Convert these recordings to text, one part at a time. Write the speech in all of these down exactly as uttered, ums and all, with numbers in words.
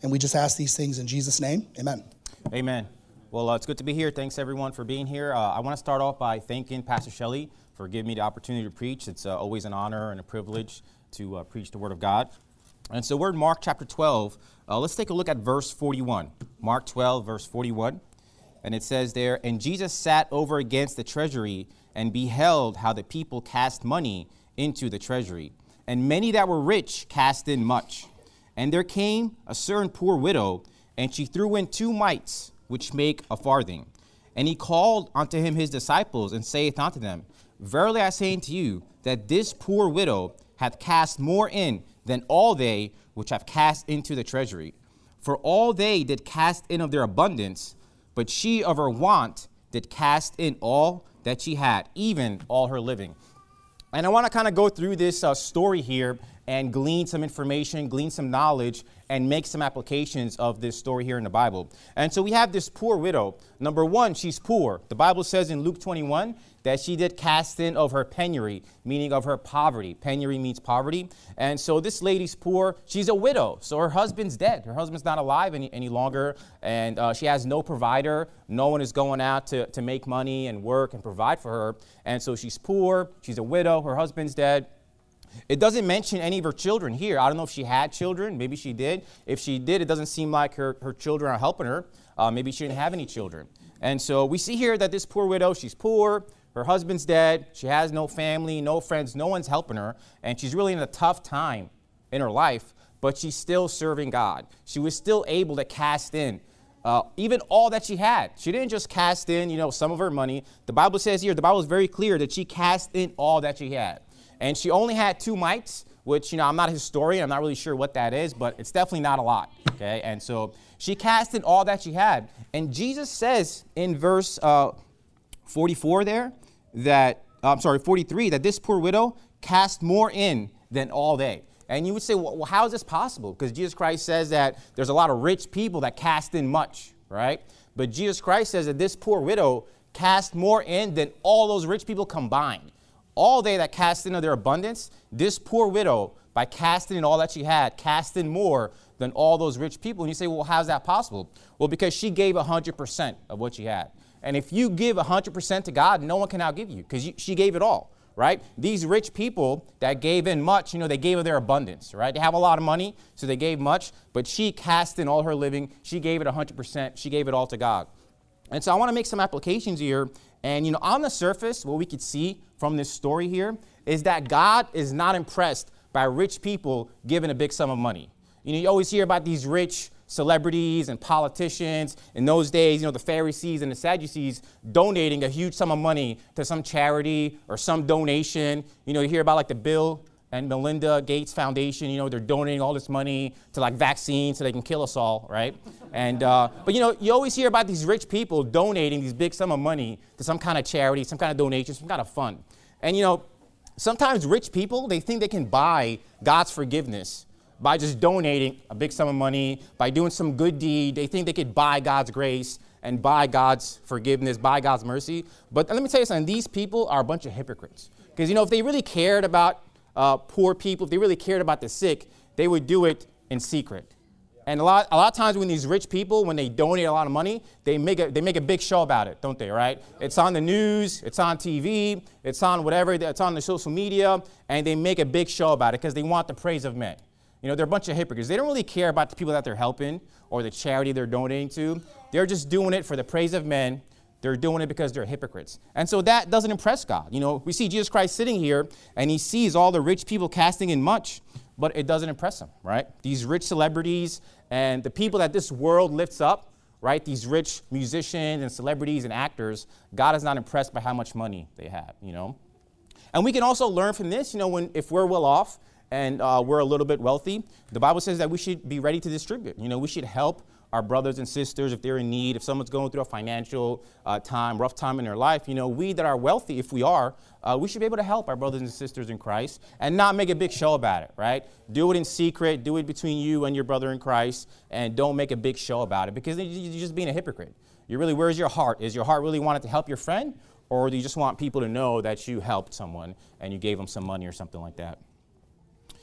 And we just ask these things in Jesus' name. Amen. Amen. Well, uh, it's good to be here. Thanks, everyone, for being here. Uh, I want to start off by thanking Pastor Shelley for giving me the opportunity to preach. It's uh, always an honor and a privilege to uh, preach the Word of God. And so we're in Mark chapter twelve. Uh, let's take a look at verse forty-one. Mark twelve, verse forty-one. And it says there, "And Jesus sat over against the treasury and beheld how the people cast money into the treasury. And many that were rich cast in much. And there came a certain poor widow, and she threw in two mites, which make a farthing. And he called unto him his disciples, and saith unto them, Verily I say unto you, that this poor widow hath cast more in than all they which have cast into the treasury. For all they did cast in of their abundance, but she of her want did cast in all that she had, even all her living." And I want to kind of go through this uh, story here and glean some information, glean some knowledge, and make some applications of this story here in the Bible. And so we have this poor widow. Number one, she's poor. The Bible says in Luke twenty-one that she did cast in of her penury, meaning of her poverty. Penury means poverty. And so this lady's poor. She's a widow. So her husband's dead. Her husband's not alive any, any longer. And uh, she has no provider. No one is going out to, to make money and work and provide for her. And so she's poor. She's a widow. Her husband's dead. It doesn't mention any of her children here. I don't know if she had children. Maybe she did. If she did, it doesn't seem like her, her children are helping her. Uh, maybe she didn't have any children. And so we see here that this poor widow, she's poor. Her husband's dead. She has no family, no friends. No one's helping her. And she's really in a tough time in her life, but she's still serving God. She was still able to cast in uh, even all that she had. She didn't just cast in, you know, some of her money. The Bible says here, the Bible is very clear that she cast in all that she had. And she only had two mites, which, you know, I'm not a historian. I'm not really sure what that is, but it's definitely not a lot, okay? And so she cast in all that she had. And Jesus says in verse uh, forty-four there that, uh, I'm sorry, forty-three, that this poor widow cast more in than all they. And you would say, well, how is this possible? Because Jesus Christ says that there's a lot of rich people that cast in much, right? But Jesus Christ says that this poor widow cast more in than all those rich people combined. All they that cast into their abundance, this poor widow, by casting in all that she had, cast in more than all those rich people. And you say, well, how's that possible? Well, because she gave one hundred percent of what she had. And if you give one hundred percent to God, no one can outgive you because she gave it all, right? These rich people that gave in much, you know, they gave of their abundance, right? They have a lot of money, so they gave much, but she cast in all her living. She gave it one hundred percent. She gave it all to God. And so I want to make some applications here. And, you know, on the surface, what we could see from this story here is that God is not impressed by rich people giving a big sum of money. You know, you always hear about these rich celebrities and politicians. In those days, you know, the Pharisees and the Sadducees donating a huge sum of money to some charity or some donation. You know, you hear about like the Bill and Melinda Gates Foundation, you know, they're donating all this money to like vaccines so they can kill us all, right? And, uh, but you know, you always hear about these rich people donating these big sum of money to some kind of charity, some kind of donation, some kind of fund. And, you know, sometimes rich people, they think they can buy God's forgiveness by just donating a big sum of money, by doing some good deed. They think they could buy God's grace and buy God's forgiveness, buy God's mercy. But let me tell you something, these people are a bunch of hypocrites. Because, you know, if they really cared about Uh, poor people, if they really cared about the sick, they would do it in secret. And a lot, a lot of times when these rich people, when they donate a lot of money, they make a, they make a big show about it, don't they, right? It's on the news, it's on T V, it's on whatever, it's on the social media, and they make a big show about it because they want the praise of men. You know, they're a bunch of hypocrites. They don't really care about the people that they're helping or the charity they're donating to. They're just doing it for the praise of men. They're doing it because they're hypocrites. And so that doesn't impress God. You know, we see Jesus Christ sitting here and he sees all the rich people casting in much, but it doesn't impress him, right? These rich celebrities and the people that this world lifts up, right? These rich musicians and celebrities and actors, God is not impressed by how much money they have, you know? And we can also learn from this, you know, when if we're well off and uh, we're a little bit wealthy, the Bible says that we should be ready to distribute. You know, we should help our brothers and sisters if they're in need, if someone's going through a financial uh, time, rough time in their life. You know, we that are wealthy, if we are, uh, we should be able to help our brothers and sisters in Christ and not make a big show about it, right? Do it in secret, do it between you and your brother in Christ, and don't make a big show about it because you're just being a hypocrite. You really, where's your heart? Is your heart really wanting to help your friend, or do you just want people to know that you helped someone and you gave them some money or something like that?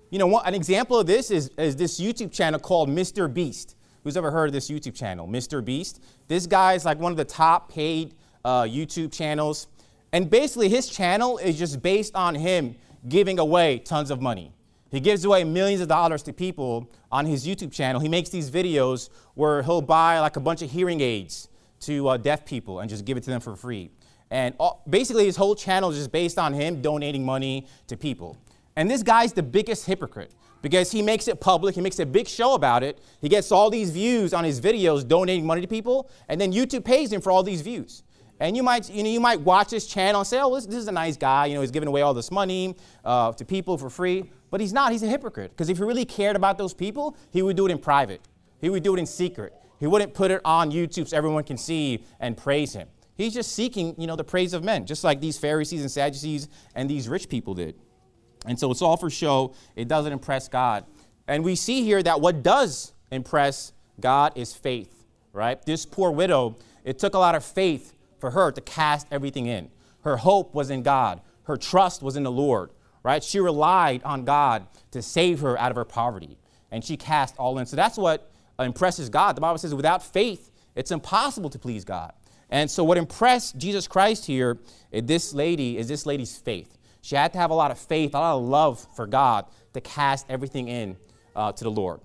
You know, one, an example of this is, is this YouTube channel called Mister Beast. Who's ever heard of this YouTube channel, Mister Beast? This guy is like one of the top paid uh, YouTube channels. And basically his channel is just based on him giving away tons of money. He gives away millions of dollars to people on his YouTube channel. He makes these videos where he'll buy like a bunch of hearing aids to uh, deaf people and just give it to them for free. And all, basically his whole channel is just based on him donating money to people. And this guy's the biggest hypocrite because he makes it public. He makes a big show about it. He gets all these views on his videos donating money to people. And then YouTube pays him for all these views. And you might, you know, you might watch his channel and say, oh, this, this is a nice guy. You know, he's giving away all this money uh, to people for free. But he's not. He's a hypocrite. Because if he really cared about those people, he would do it in private. He would do it in secret. He wouldn't put it on YouTube so everyone can see and praise him. He's just seeking, you know, the praise of men, just like these Pharisees and Sadducees and these rich people did. And so it's all for show. It doesn't impress God. And we see here that what does impress God is faith, right? This poor widow, it took a lot of faith for her to cast everything in. Her hope was in God. Her trust was in the Lord, right? She relied on God to save her out of her poverty. And she cast all in. So that's what impresses God. The Bible says without faith, it's impossible to please God. And so what impressed Jesus Christ here, in this lady, is this lady's faith. She had to have a lot of faith, a lot of love for God to cast everything in uh, to the Lord.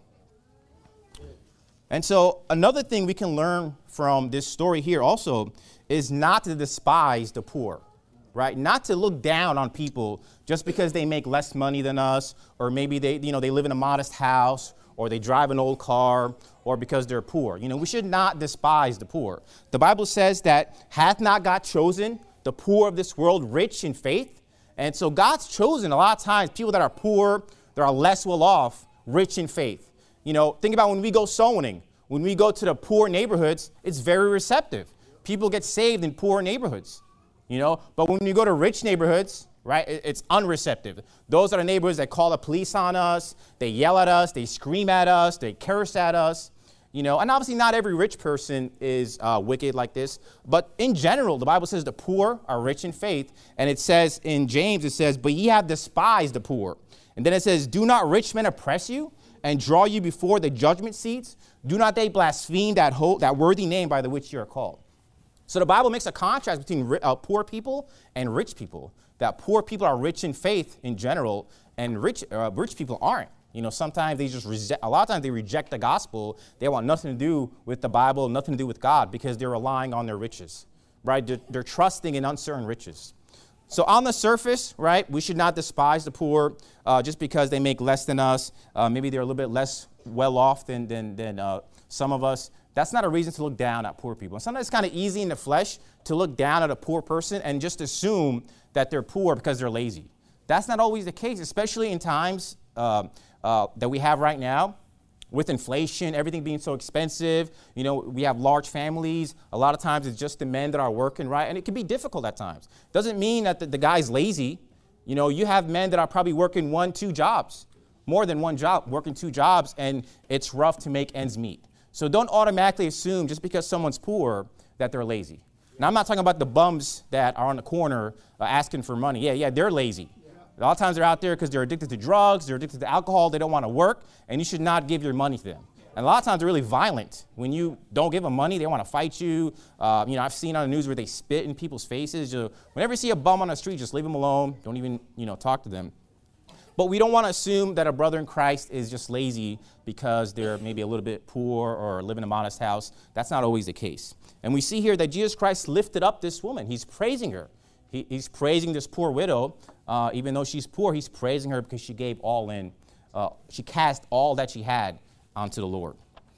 And so another thing we can learn from this story here also is not to despise the poor, right? Not to look down on people just because they make less money than us, or maybe they, you know, they live in a modest house, or they drive an old car, or because they're poor. You know, we should not despise the poor. The Bible says that hath not God chosen the poor of this world rich in faith? And so God's chosen a lot of times people that are poor, that are less well off, rich in faith. You know, think about when we go soul winning. When we go to the poor neighborhoods, it's very receptive. People get saved in poor neighborhoods, you know. But when you go to rich neighborhoods, right, it's unreceptive. Those are the neighborhoods that call the police on us. They yell at us. They scream at us. They curse at us. You know, and obviously not every rich person is uh, wicked like this. But in general, the Bible says the poor are rich in faith. And it says in James, it says, but ye have despised the poor. And then it says, do not rich men oppress you and draw you before the judgment seats? Do not they blaspheme that, whole, that worthy name by the which you are called? So the Bible makes a contrast between uh, poor people and rich people. That poor people are rich in faith in general, and rich, uh, rich people aren't. You know, sometimes they just reject, a lot of times they reject the gospel. They want nothing to do with the Bible, nothing to do with God, because they're relying on their riches, right? They're, they're trusting in uncertain riches. So on the surface, right, we should not despise the poor uh, just because they make less than us. Uh, maybe they're a little bit less well off than, than, than uh, some of us. That's not a reason to look down at poor people. And sometimes it's kind of easy in the flesh to look down at a poor person and just assume that they're poor because they're lazy. That's not always the case, especially in times uh, uh, that we have right now. With inflation, everything being so expensive, you know, we have large families. A lot of times it's just the men that are working, right? And it can be difficult at times. Doesn't mean that the, the guy's lazy. You know, you have men that are probably working one, two jobs, more than one job, working two jobs, and it's rough to make ends meet. So don't automatically assume just because someone's poor that they're lazy. Now, I'm not talking about the bums that are on the corner uh, asking for money. Yeah, yeah, they're lazy. A lot of times they're out there because they're addicted to drugs, they're addicted to alcohol, they don't want to work, and you should not give your money to them. And a lot of times they're really violent. When you don't give them money, they want to fight you. Uh, you know, I've seen on the news where they spit in people's faces. You know, whenever you see a bum on the street, just leave them alone. Don't even, you know, talk to them. But we don't want to assume that a brother in Christ is just lazy because they're maybe a little bit poor or live in a modest house. That's not always the case. And we see here that Jesus Christ lifted up this woman. He's praising her. He, he's praising this poor widow. Uh, even though she's poor, he's praising her because she gave all in. Uh, she cast all that she had onto the Lord.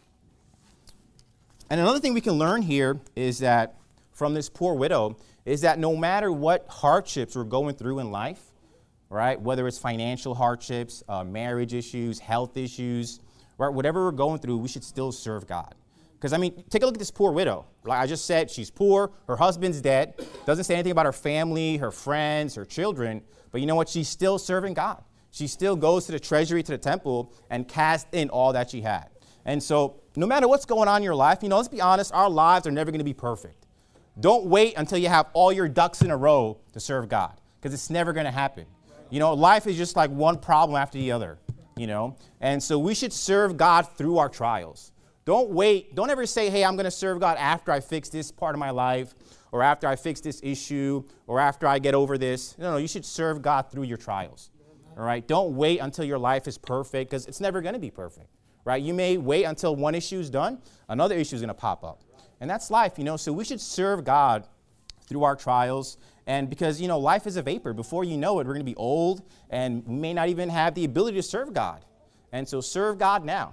And another thing we can learn here is that from this poor widow is that no matter what hardships we're going through in life, right, whether it's financial hardships, uh, marriage issues, health issues, right, whatever we're going through, we should still serve God. Because, I mean, take a look at this poor widow. Like I just said, she's poor. Her husband's dead. Doesn't say anything about her family, her friends, her children. But you know what? She's still serving God. She still goes to the treasury, to the temple, and casts in all that she had. And so no matter what's going on in your life, you know, let's be honest, our lives are never going to be perfect. Don't wait until you have all your ducks in a row to serve God, because it's never going to happen. You know, life is just like one problem after the other. you know. And so we should serve God through our trials. Don't wait. Don't ever say, hey, I'm going to serve God after I fix this part of my life, or after I fix this issue, or after I get over this. No, no, you should serve God through your trials. All right? Don't wait until your life is perfect, because it's never going to be perfect. Right? You may wait until one issue is done, another issue is going to pop up. And that's life, you know. So we should serve God through our trials. And because, you know, life is a vapor. Before you know it, we're going to be old, and we may not even have the ability to serve God. And so serve God now.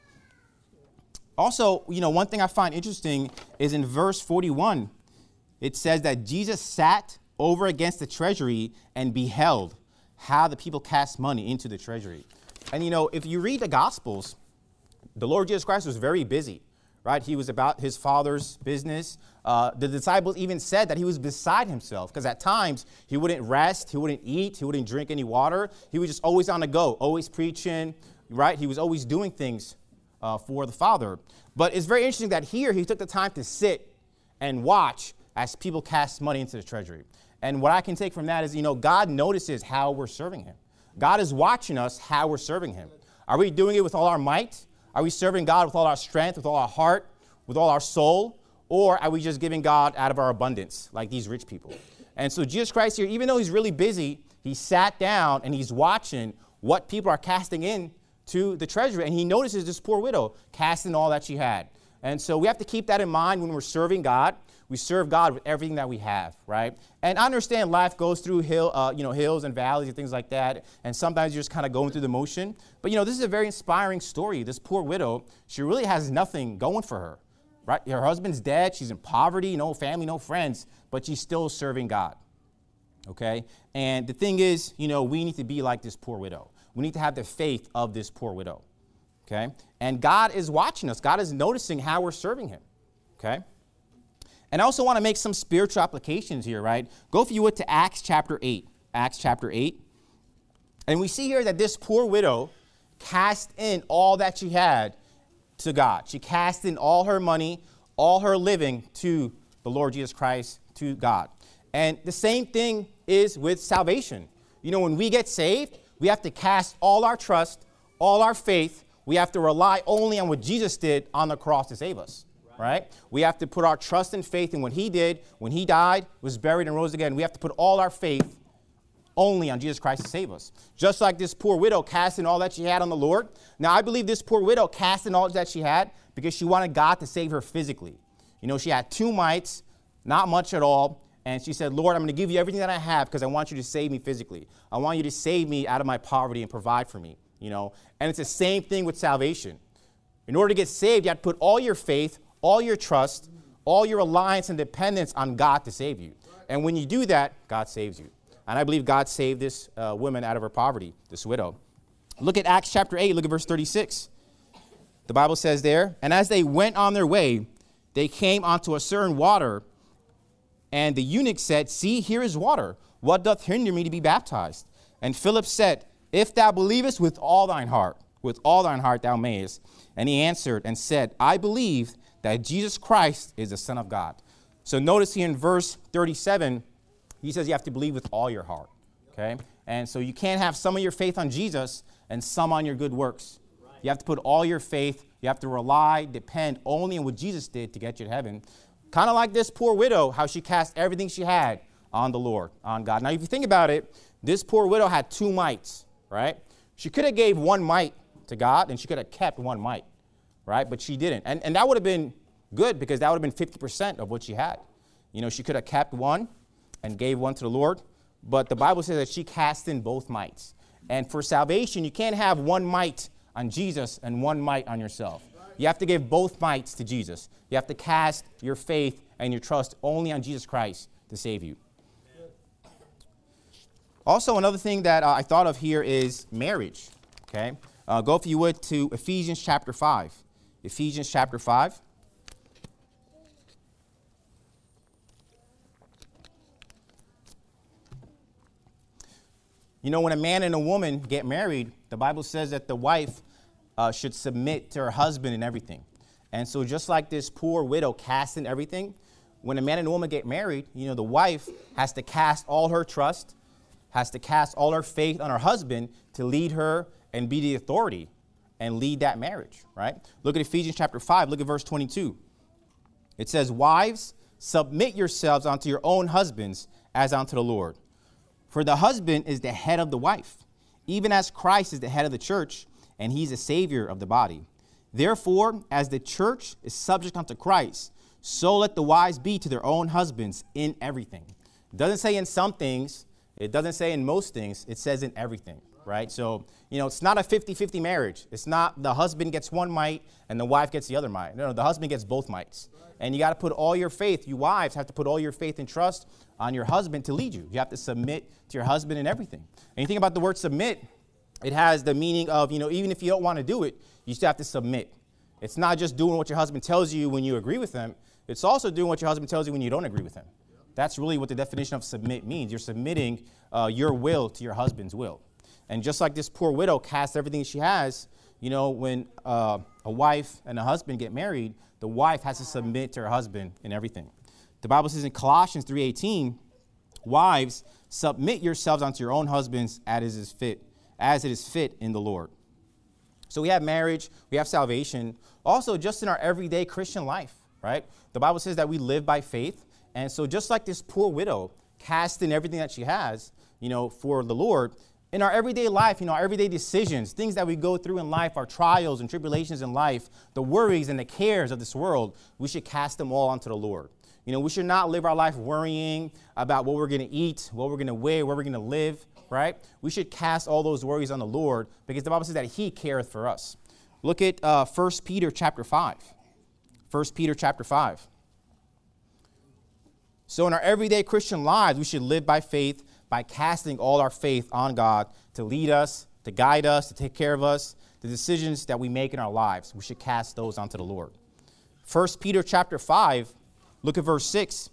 Also, you know, one thing I find interesting is in verse forty-one, it says that Jesus sat over against the treasury and beheld how the people cast money into the treasury. And, you know, if you read the Gospels, the Lord Jesus Christ was very busy, right? He was about his Father's business. Uh, the disciples even said that he was beside himself, because at times he wouldn't rest, he wouldn't eat, he wouldn't drink any water. He was just always on the go, always preaching, right? He was always doing things uh, for the Father. But it's very interesting that here he took the time to sit and watch as people cast money into the treasury. And what I can take from that is, you know, God notices how we're serving him. God is watching us how we're serving him. Are we doing it with all our might? Are we serving God with all our strength, with all our heart, with all our soul? Or are we just giving God out of our abundance like these rich people? And so Jesus Christ here, even though he's really busy, he sat down and he's watching what people are casting in to the treasury. And he notices this poor widow casting all that she had. And so we have to keep that in mind when we're serving God. We serve God with everything that we have, right? And I understand life goes through hill, uh, you know, hills and valleys and things like that. And sometimes you're just kind of going through the motion. But, you know, this is a very inspiring story. This poor widow, she really has nothing going for her, right? Her husband's dead. She's in poverty, no family, no friends, but she's still serving God, okay? And the thing is, you know, we need to be like this poor widow. We need to have the faith of this poor widow, okay? And God is watching us. God is noticing how we're serving him, okay? And I also want to make some spiritual applications here, right? Go, if you would, to Acts chapter eight. Acts chapter eight. And we see here that this poor widow cast in all that she had to God. She cast in all her money, all her living to the Lord Jesus Christ, to God. And the same thing is with salvation. You know, when we get saved, we have to cast all our trust, all our faith. We have to rely only on what Jesus did on the cross to save us. Right? We have to put our trust and faith in what he did, when he died, was buried, and rose again. We have to put all our faith only on Jesus Christ to save us. Just like this poor widow casting all that she had on the Lord. Now, I believe this poor widow casting all that she had because she wanted God to save her physically. You know, she had two mites, not much at all. And she said, Lord, I'm going to give you everything that I have because I want you to save me physically. I want you to save me out of my poverty and provide for me. You know, and it's the same thing with salvation. In order to get saved, you have to put all your faith, all your trust, all your reliance and dependence on God to save you. And when you do that, God saves you. And I believe God saved this uh, woman out of her poverty, this widow. Look at Acts chapter eight, look at verse thirty-six. The Bible says there, and as they went on their way, they came unto a certain water, and the eunuch said, see, here is water. What doth hinder me to be baptized? And Philip said, if thou believest with all thine heart, with all thine heart thou mayest. And he answered and said, I believe that Jesus Christ is the Son of God. So notice here in verse thirty-seven, he says you have to believe with all your heart, okay? And so you can't have some of your faith on Jesus and some on your good works. You have to put all your faith, you have to rely, depend only on what Jesus did to get you to heaven. Kind of like this poor widow, how she cast everything she had on the Lord, on God. Now, if you think about it, this poor widow had two mites, right? She could have gave one mite to God, and she could have kept one mite. Right? But she didn't. And, and that would have been good because that would have been fifty percent of what she had. You know, she could have kept one and gave one to the Lord. But the Bible says that she cast in both mites. And for salvation, you can't have one mite on Jesus and one mite on yourself. You have to give both mites to Jesus. You have to cast your faith and your trust only on Jesus Christ to save you. Also, another thing that uh, I thought of here is marriage. Okay? Uh, go, if you would, to Ephesians chapter five. Ephesians chapter five. You know, when a man and a woman get married, the Bible says that the wife uh, should submit to her husband in everything. And so just like this poor widow cast in everything, when a man and a woman get married, you know, the wife has to cast all her trust, has to cast all her faith on her husband to lead her and be the authority and lead that marriage, right? Look at Ephesians chapter five. Look at verse twenty-two. It says, wives, submit yourselves unto your own husbands as unto the Lord. For the husband is the head of the wife, even as Christ is the head of the church, and he's the Savior of the body. Therefore, as the church is subject unto Christ, so let the wives be to their own husbands in everything. It doesn't say in some things. It doesn't say in most things. It says in everything, right? So, you know, it's not a fifty-fifty marriage. It's not the husband gets one mite and the wife gets the other mite. No, no, the husband gets both mites. And you got to put all your faith, you wives have to put all your faith and trust on your husband to lead you. You have to submit to your husband in everything. And you think about the word submit, it has the meaning of, you know, even if you don't want to do it, you still have to submit. It's not just doing what your husband tells you when you agree with him. It's also doing what your husband tells you when you don't agree with him. That's really what the definition of submit means. You're submitting uh, your will to your husband's will. And just like this poor widow casts everything she has, you know, when uh, a wife and a husband get married, the wife has to submit to her husband in everything. The Bible says in Colossians three eighteen, wives, submit yourselves unto your own husbands as it is fit, as it is fit in the Lord. So we have marriage, we have salvation, also just in our everyday Christian life, right? The Bible says that we live by faith. And so just like this poor widow cast in everything that she has, you know, for the Lord, in our everyday life, you know, our everyday decisions, things that we go through in life, our trials and tribulations in life, the worries and the cares of this world, we should cast them all onto the Lord. You know, we should not live our life worrying about what we're going to eat, what we're going to wear, where we're going to live, right? We should cast all those worries on the Lord because the Bible says that he careth for us. Look at uh, First Peter chapter five. First Peter chapter five. So in our everyday Christian lives, we should live by faith, by casting all our faith on God to lead us, to guide us, to take care of us. The decisions that we make in our lives, we should cast those onto the Lord. First Peter chapter five, look at verse six.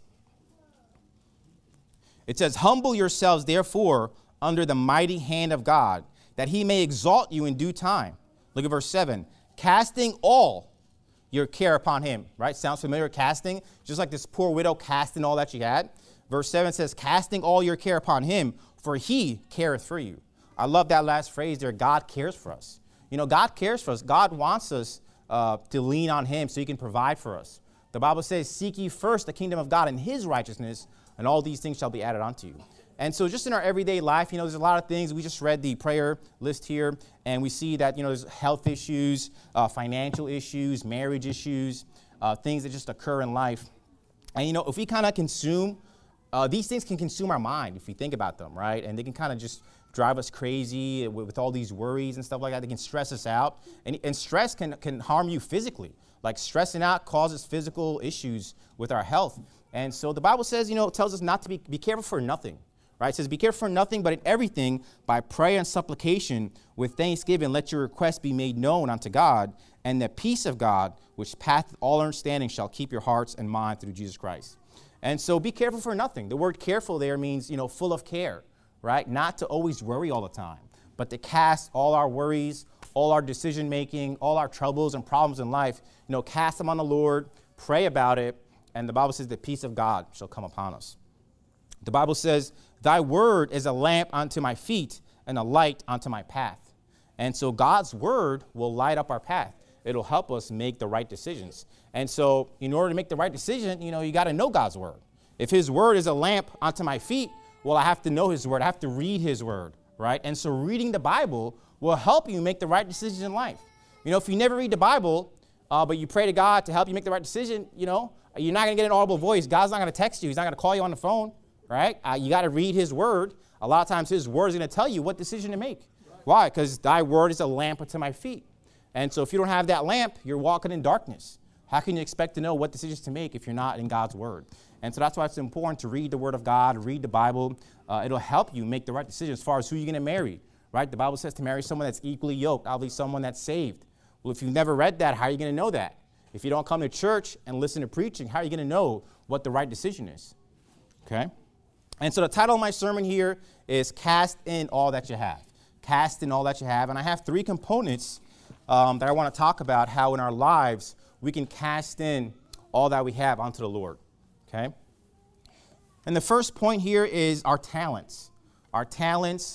It says, humble yourselves, therefore, under the mighty hand of God, that he may exalt you in due time. Look at verse seven. Casting all your care upon him, right? Sounds familiar, casting? Just like this poor widow casting all that she had. Verse seven says, casting all your care upon him, for he careth for you. I love that last phrase there, God cares for us. You know, God cares for us. God wants us uh, to lean on him so he can provide for us. The Bible says, seek ye first the kingdom of God and his righteousness, and all these things shall be added unto you. And so just in our everyday life, you know, there's a lot of things. We just read the prayer list here, and we see that, you know, there's health issues, uh, financial issues, marriage issues, uh, things that just occur in life. And, you know, if we kind of consume, uh, these things can consume our mind if we think about them, right? And they can kind of just drive us crazy with, with all these worries and stuff like that. They can stress us out. And, and stress can, can harm you physically. Like stressing out causes physical issues with our health. And so the Bible says, you know, it tells us not to be, be careful for nothing. Right? It says, be careful for nothing, but in everything, by prayer and supplication, with thanksgiving, let your requests be made known unto God, and the peace of God, which passeth all understanding, shall keep your hearts and mind through Jesus Christ. And so be careful for nothing. The word careful there means, you know, full of care, right? Not to always worry all the time, but to cast all our worries, all our decision-making, all our troubles and problems in life, you know, cast them on the Lord, pray about it, and the Bible says the peace of God shall come upon us. The Bible says, thy word is a lamp unto my feet and a light unto my path. And so God's word will light up our path. It'll help us make the right decisions. And so in order to make the right decision, you know, you got to know God's word. If his word is a lamp unto my feet, well, I have to know his word. I have to read his word, right? And so reading the Bible will help you make the right decisions in life. You know, if you never read the Bible, uh, but you pray to God to help you make the right decision, you know, you're not going to get an audible voice. God's not going to text you. He's not going to call you on the phone. Right? Uh, you got to read his word. A lot of times his word is going to tell you what decision to make. Right. Why? Because thy word is a lamp unto my feet. And so if you don't have that lamp, you're walking in darkness. How can you expect to know what decisions to make if you're not in God's word? And so that's why it's important to read the word of God, read the Bible. Uh, it'll help you make the right decision as far as who you're going to marry. Right? The Bible says to marry someone that's equally yoked, obviously someone that's saved. Well, if you've never read that, how are you going to know that? If you don't come to church and listen to preaching, how are you going to know what the right decision is? Okay? And so the title of my sermon here is Cast in All That You Have. Cast in All That You Have. And I have three components um, that I want to talk about how in our lives we can cast in all that we have onto the Lord. Okay? And the first point here is our talents. Our talents,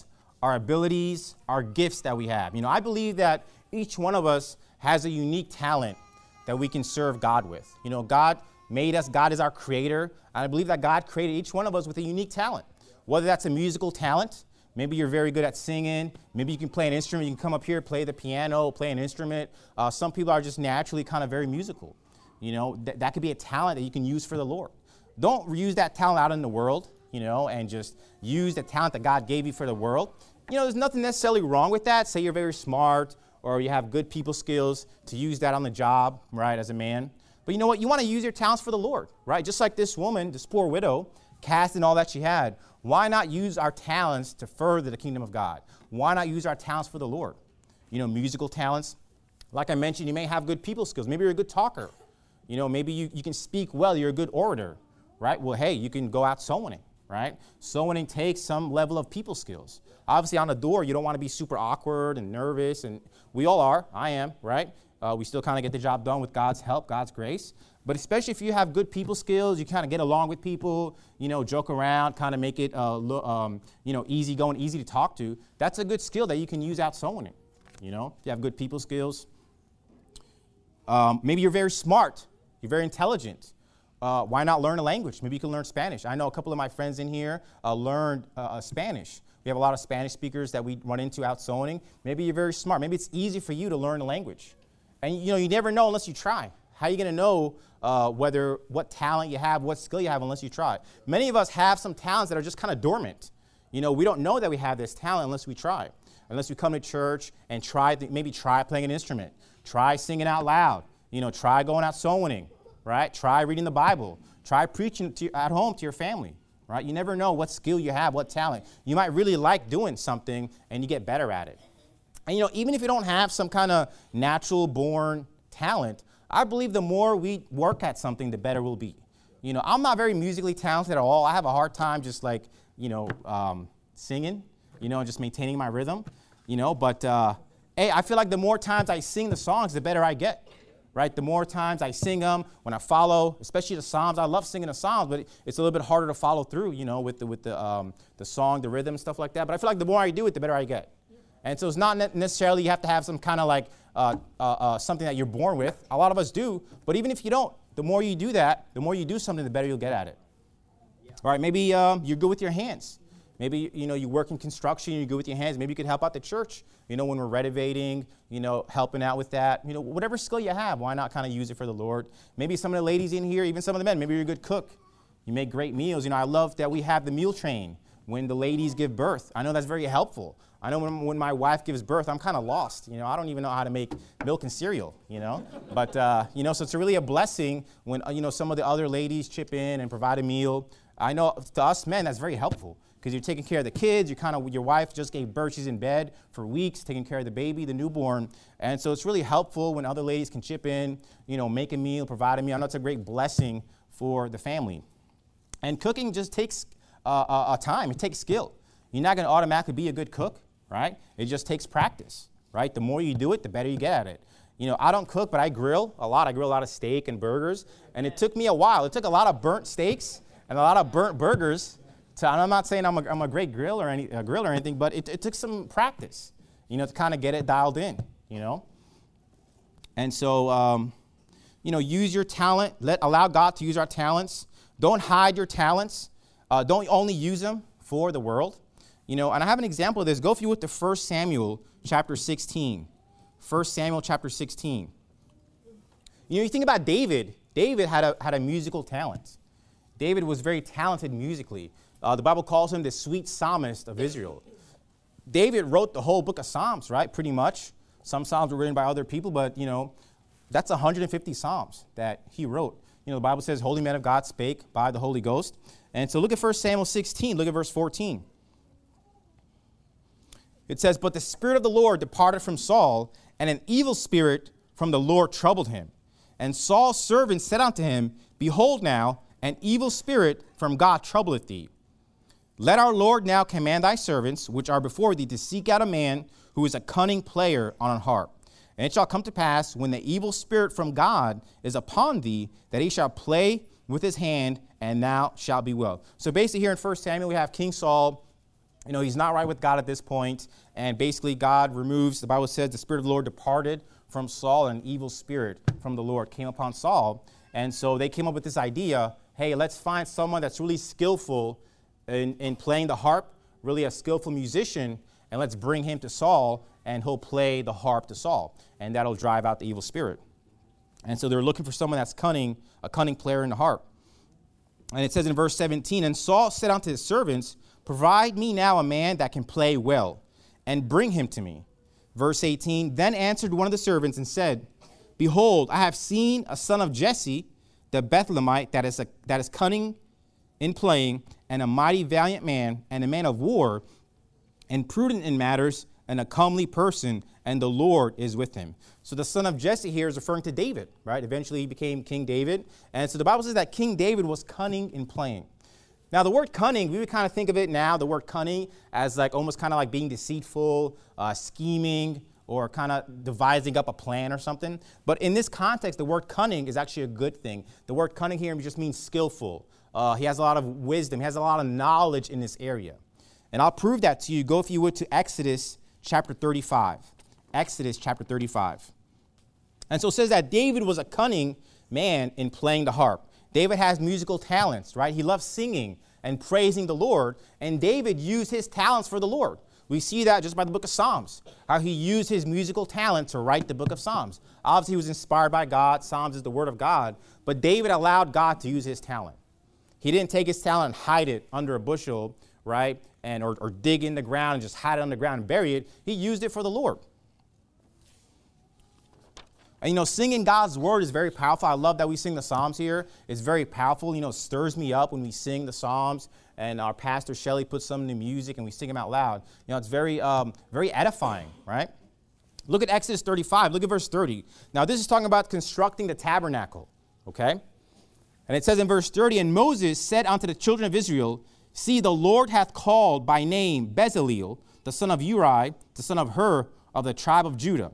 our abilities, our gifts that we have. You know, I believe that each one of us has a unique talent that we can serve God with. You know, God made us. God is our creator. And I believe that God created each one of us with a unique talent, whether that's a musical talent. Maybe you're very good at singing. Maybe you can play an instrument. You can come up here, play the piano, play an instrument. Uh, some people are just naturally kind of very musical. You know, th- that could be a talent that you can use for the Lord. Don't use that talent out in the world, you know, and just use the talent that God gave you for the world. You know, there's nothing necessarily wrong with that. Say you're very smart or you have good people skills to use that on the job, right, as a man. But you know what? You want to use your talents for the Lord, right? Just like this woman, this poor widow, cast in all that she had. Why not use our talents to further the kingdom of God? Why not use our talents for the Lord? You know, musical talents. Like I mentioned, you may have good people skills. Maybe you're a good talker. You know, maybe you, you can speak well. You're a good orator, right? Well, hey, you can go out soul winning, right? Soul winning takes some level of people skills. Obviously, on the door, you don't want to be super awkward and nervous, and we all are. I am, right? Uh, we still kind of get the job done with God's help, God's grace. But especially if you have good people skills, you kind of get along with people, you know, joke around, kind of make it, uh, lo- um, you know, easy going, easy to talk to. That's a good skill that you can use out soul winning, you know, if you have good people skills. Um, maybe you're very smart. You're very intelligent. Uh, why not learn a language? Maybe you can learn Spanish. I know a couple of my friends in here uh, learned uh, Spanish. We have a lot of Spanish speakers that we run into out soul winning. Maybe you're very smart. Maybe it's easy for you to learn a language. And, you know, you never know unless you try. How are you going to know uh, whether what talent you have, what skill you have unless you try? Many of us have some talents that are just kind of dormant. You know, we don't know that we have this talent unless we try. Unless we come to church and try, th- maybe try playing an instrument. Try singing out loud. You know, try going out soul winning, right? Try reading the Bible. Try preaching to, at home to your family, right? You never know what skill you have, what talent. You might really like doing something and you get better at it. And, you know, even if you don't have some kind of natural born talent, I believe the more we work at something, the better we'll be. You know, I'm not very musically talented at all. I have a hard time just like, you know, um, singing, you know, just maintaining my rhythm, you know. But, uh, hey, I feel like the more times I sing the songs, the better I get, right? The more times I sing them, when I follow, especially the Psalms. I love singing the Psalms, but it's a little bit harder to follow through, you know, with the, with the, um, the song, the rhythm, and stuff like that. But I feel like the more I do it, the better I get. And so it's not necessarily you have to have some kind of like uh, uh, uh, something that you're born with. A lot of us do. But even if you don't, the more you do that, the more you do something, the better you'll get at it. Yeah. All right, maybe um, you're good with your hands. Maybe, you know, you work in construction, you're good with your hands. Maybe you could help out the church, you know, when we're renovating, you know, helping out with that. You know, whatever skill you have, why not kind of use it for the Lord? Maybe some of the ladies in here, even some of the men, maybe you're a good cook. You make great meals. You know, I love that we have the meal train when the ladies give birth. I know that's very helpful. I know when, when my wife gives birth, I'm kind of lost. You know, I don't even know how to make milk and cereal, you know. But, uh, you know, so it's really a blessing when, uh, you know, some of the other ladies chip in and provide a meal. I know to us men, that's very helpful because you're taking care of the kids. You kind of, your wife just gave birth. She's in bed for weeks, taking care of the baby, the newborn. And so it's really helpful when other ladies can chip in, you know, make a meal, provide a meal. I know it's a great blessing for the family. And cooking just takes uh, a, a time. It takes skill. You're not going to automatically be a good cook. Right? It just takes practice, right? The more you do it, the better you get at it. You know, I don't cook, but I grill a lot. I grill a lot of steak and burgers. And it took me a while. It took a lot of burnt steaks and a lot of burnt burgers. To, and I'm not saying I'm a, I'm a great grill or, any, a grill or anything, but it, it took some practice, you know, to kind of get it dialed in, you know. And so, um, you know, use your talent. Let allow God to use our talents. Don't hide your talents. Uh, don't only use them for the world. You know, and I have an example of this. Go if you with to First Samuel chapter sixteen. First Samuel chapter sixteen. You know, you think about David. David had a, had a musical talent. David was very talented musically. Uh, the Bible calls him the sweet psalmist of Israel. David wrote the whole book of Psalms, right, pretty much. Some Psalms were written by other people, but, you know, that's one hundred fifty Psalms that he wrote. You know, the Bible says, holy men of God spake by the Holy Ghost. And so look at First Samuel sixteen. Look at verse fourteen. It says, but the Spirit of the Lord departed from Saul, and an evil spirit from the Lord troubled him. And Saul's servant said unto him, behold now, an evil spirit from God troubleth thee. Let our Lord now command thy servants, which are before thee, to seek out a man who is a cunning player on an harp. And it shall come to pass, when the evil spirit from God is upon thee, that he shall play with his hand, and thou shalt be well. So basically here in First Samuel, we have King Saul. you know, he's not right with God at this point. And basically God removes, the Bible says the Spirit of the Lord departed from Saul, and an evil spirit from the Lord came upon Saul. And so they came up with this idea, hey, let's find someone that's really skillful in, in playing the harp, really a skillful musician, and let's bring him to Saul, and he'll play the harp to Saul. And that'll drive out the evil spirit. And so they're looking for someone that's cunning, a cunning player in the harp. And it says in verse seventeen, and Saul said unto his servants, provide me now a man that can play well, and bring him to me. Verse eighteen, then answered one of the servants and said, behold, I have seen a son of Jesse, the Bethlehemite, that is, a, that is cunning in playing, and a mighty valiant man, and a man of war, and prudent in matters, and a comely person, and the Lord is with him. So the son of Jesse here is referring to David, right? Eventually he became King David. And so the Bible says that King David was cunning in playing. Now the word cunning, we would kind of think of it now, the word cunning, as like almost kind of like being deceitful, uh, scheming, or kind of devising up a plan or something. But in this context, the word cunning is actually a good thing. The word cunning here just means skillful. Uh, he has a lot of wisdom. He has a lot of knowledge in this area. And I'll prove that to you. Go, if you would, to Exodus chapter thirty-five. Exodus chapter thirty-five. And so it says that David was a cunning man in playing the harp. David has musical talents, right? He loves singing and praising the Lord. And David used his talents for the Lord. We see that just by the book of Psalms, how he used his musical talent to write the book of Psalms. Obviously, he was inspired by God. Psalms is the word of God. But David allowed God to use his talent. He didn't take his talent and hide it under a bushel, right? And or, or dig in the ground and just hide it underground and bury it. He used it for the Lord. And, you know, singing God's word is very powerful. I love that we sing the Psalms here. It's very powerful. You know, it stirs me up when we sing the Psalms. And our pastor, Shelley, puts some in the music and we sing them out loud. You know, it's very, um, very edifying, right? Look at Exodus thirty-five. Look at verse thirty. Now, this is talking about constructing the tabernacle, okay? And it says in verse thirty, and Moses said unto the children of Israel, see, the Lord hath called by name Bezaleel, the son of Uri, the son of Hur, of the tribe of Judah.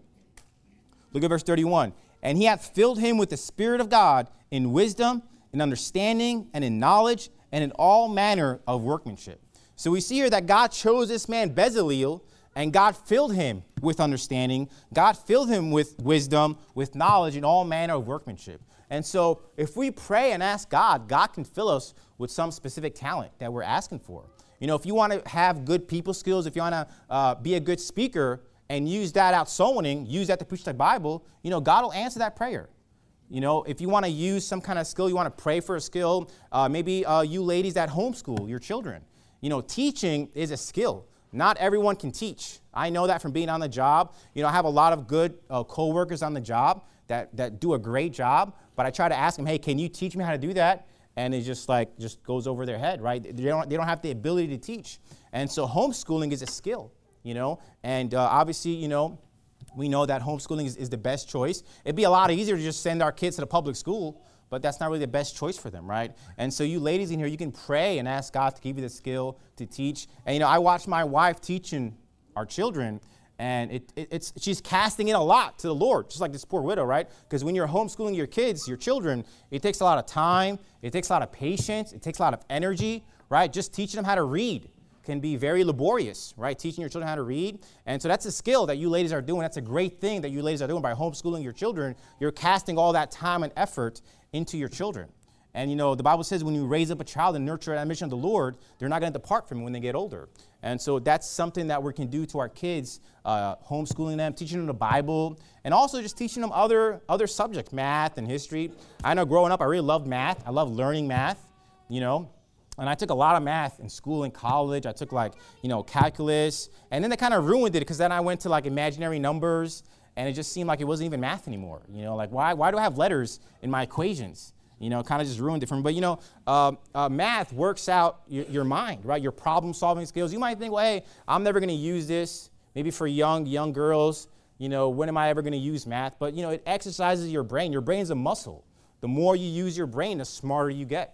Look at verse thirty-one. And he hath filled him with the Spirit of God in wisdom, in understanding, and in knowledge, and in all manner of workmanship. So we see here that God chose this man Bezaleel, and God filled him with understanding. God filled him with wisdom, with knowledge, and all manner of workmanship. And so if we pray and ask God, God can fill us with some specific talent that we're asking for. You know, if you want to have good people skills, if you want to uh, be a good speaker and use that out sewing, use that to preach the Bible, you know, God will answer that prayer. You know, if you want to use some kind of skill, you want to pray for a skill, uh, maybe uh, you ladies that homeschool your children. You know, teaching is a skill. Not everyone can teach. I know that from being on the job. You know, I have a lot of good uh, co-workers on the job that, that do a great job, but I try to ask them, hey, can you teach me how to do that? And it just like, just goes over their head, right? They don't, they don't have the ability to teach. And so homeschooling is a skill, you know, and uh, obviously, you know, we know that homeschooling is, is the best choice. It'd be a lot easier to just send our kids to the public school, but that's not really the best choice for them, right? And so you ladies in here, you can pray and ask God to give you the skill to teach. And, you know, I watched my wife teaching our children, and it, it, it's she's casting in a lot to the Lord, just like this poor widow, right? Because when you're homeschooling your kids, your children, it takes a lot of time, it takes a lot of patience, it takes a lot of energy, right? Just teaching them how to read can be very laborious, right? Teaching your children how to read. And so that's a skill that you ladies are doing. That's a great thing that you ladies are doing by homeschooling your children. You're casting all that time and effort into your children. And, you know, the Bible says when you raise up a child and nurture an admission of the Lord, they're not going to depart from it when they get older. And so that's something that we can do to our kids, uh, homeschooling them, teaching them the Bible, and also just teaching them other, other subjects, math and history. I know growing up, I really loved math. I love learning math, you know. And I took a lot of math in school and college. I took like, you know, calculus. And then they kind of ruined it because then I went to like imaginary numbers and it just seemed like it wasn't even math anymore. You know, like why, why do I have letters in my equations? You know, kind of just ruined it for me. But, you know, uh, uh, math works out your, your mind, right? Your problem solving skills. You might think, well, hey, I'm never going to use this. Maybe for young, young girls, you know, when am I ever going to use math? But, you know, it exercises your brain. Your brain's a muscle. The more you use your brain, the smarter you get.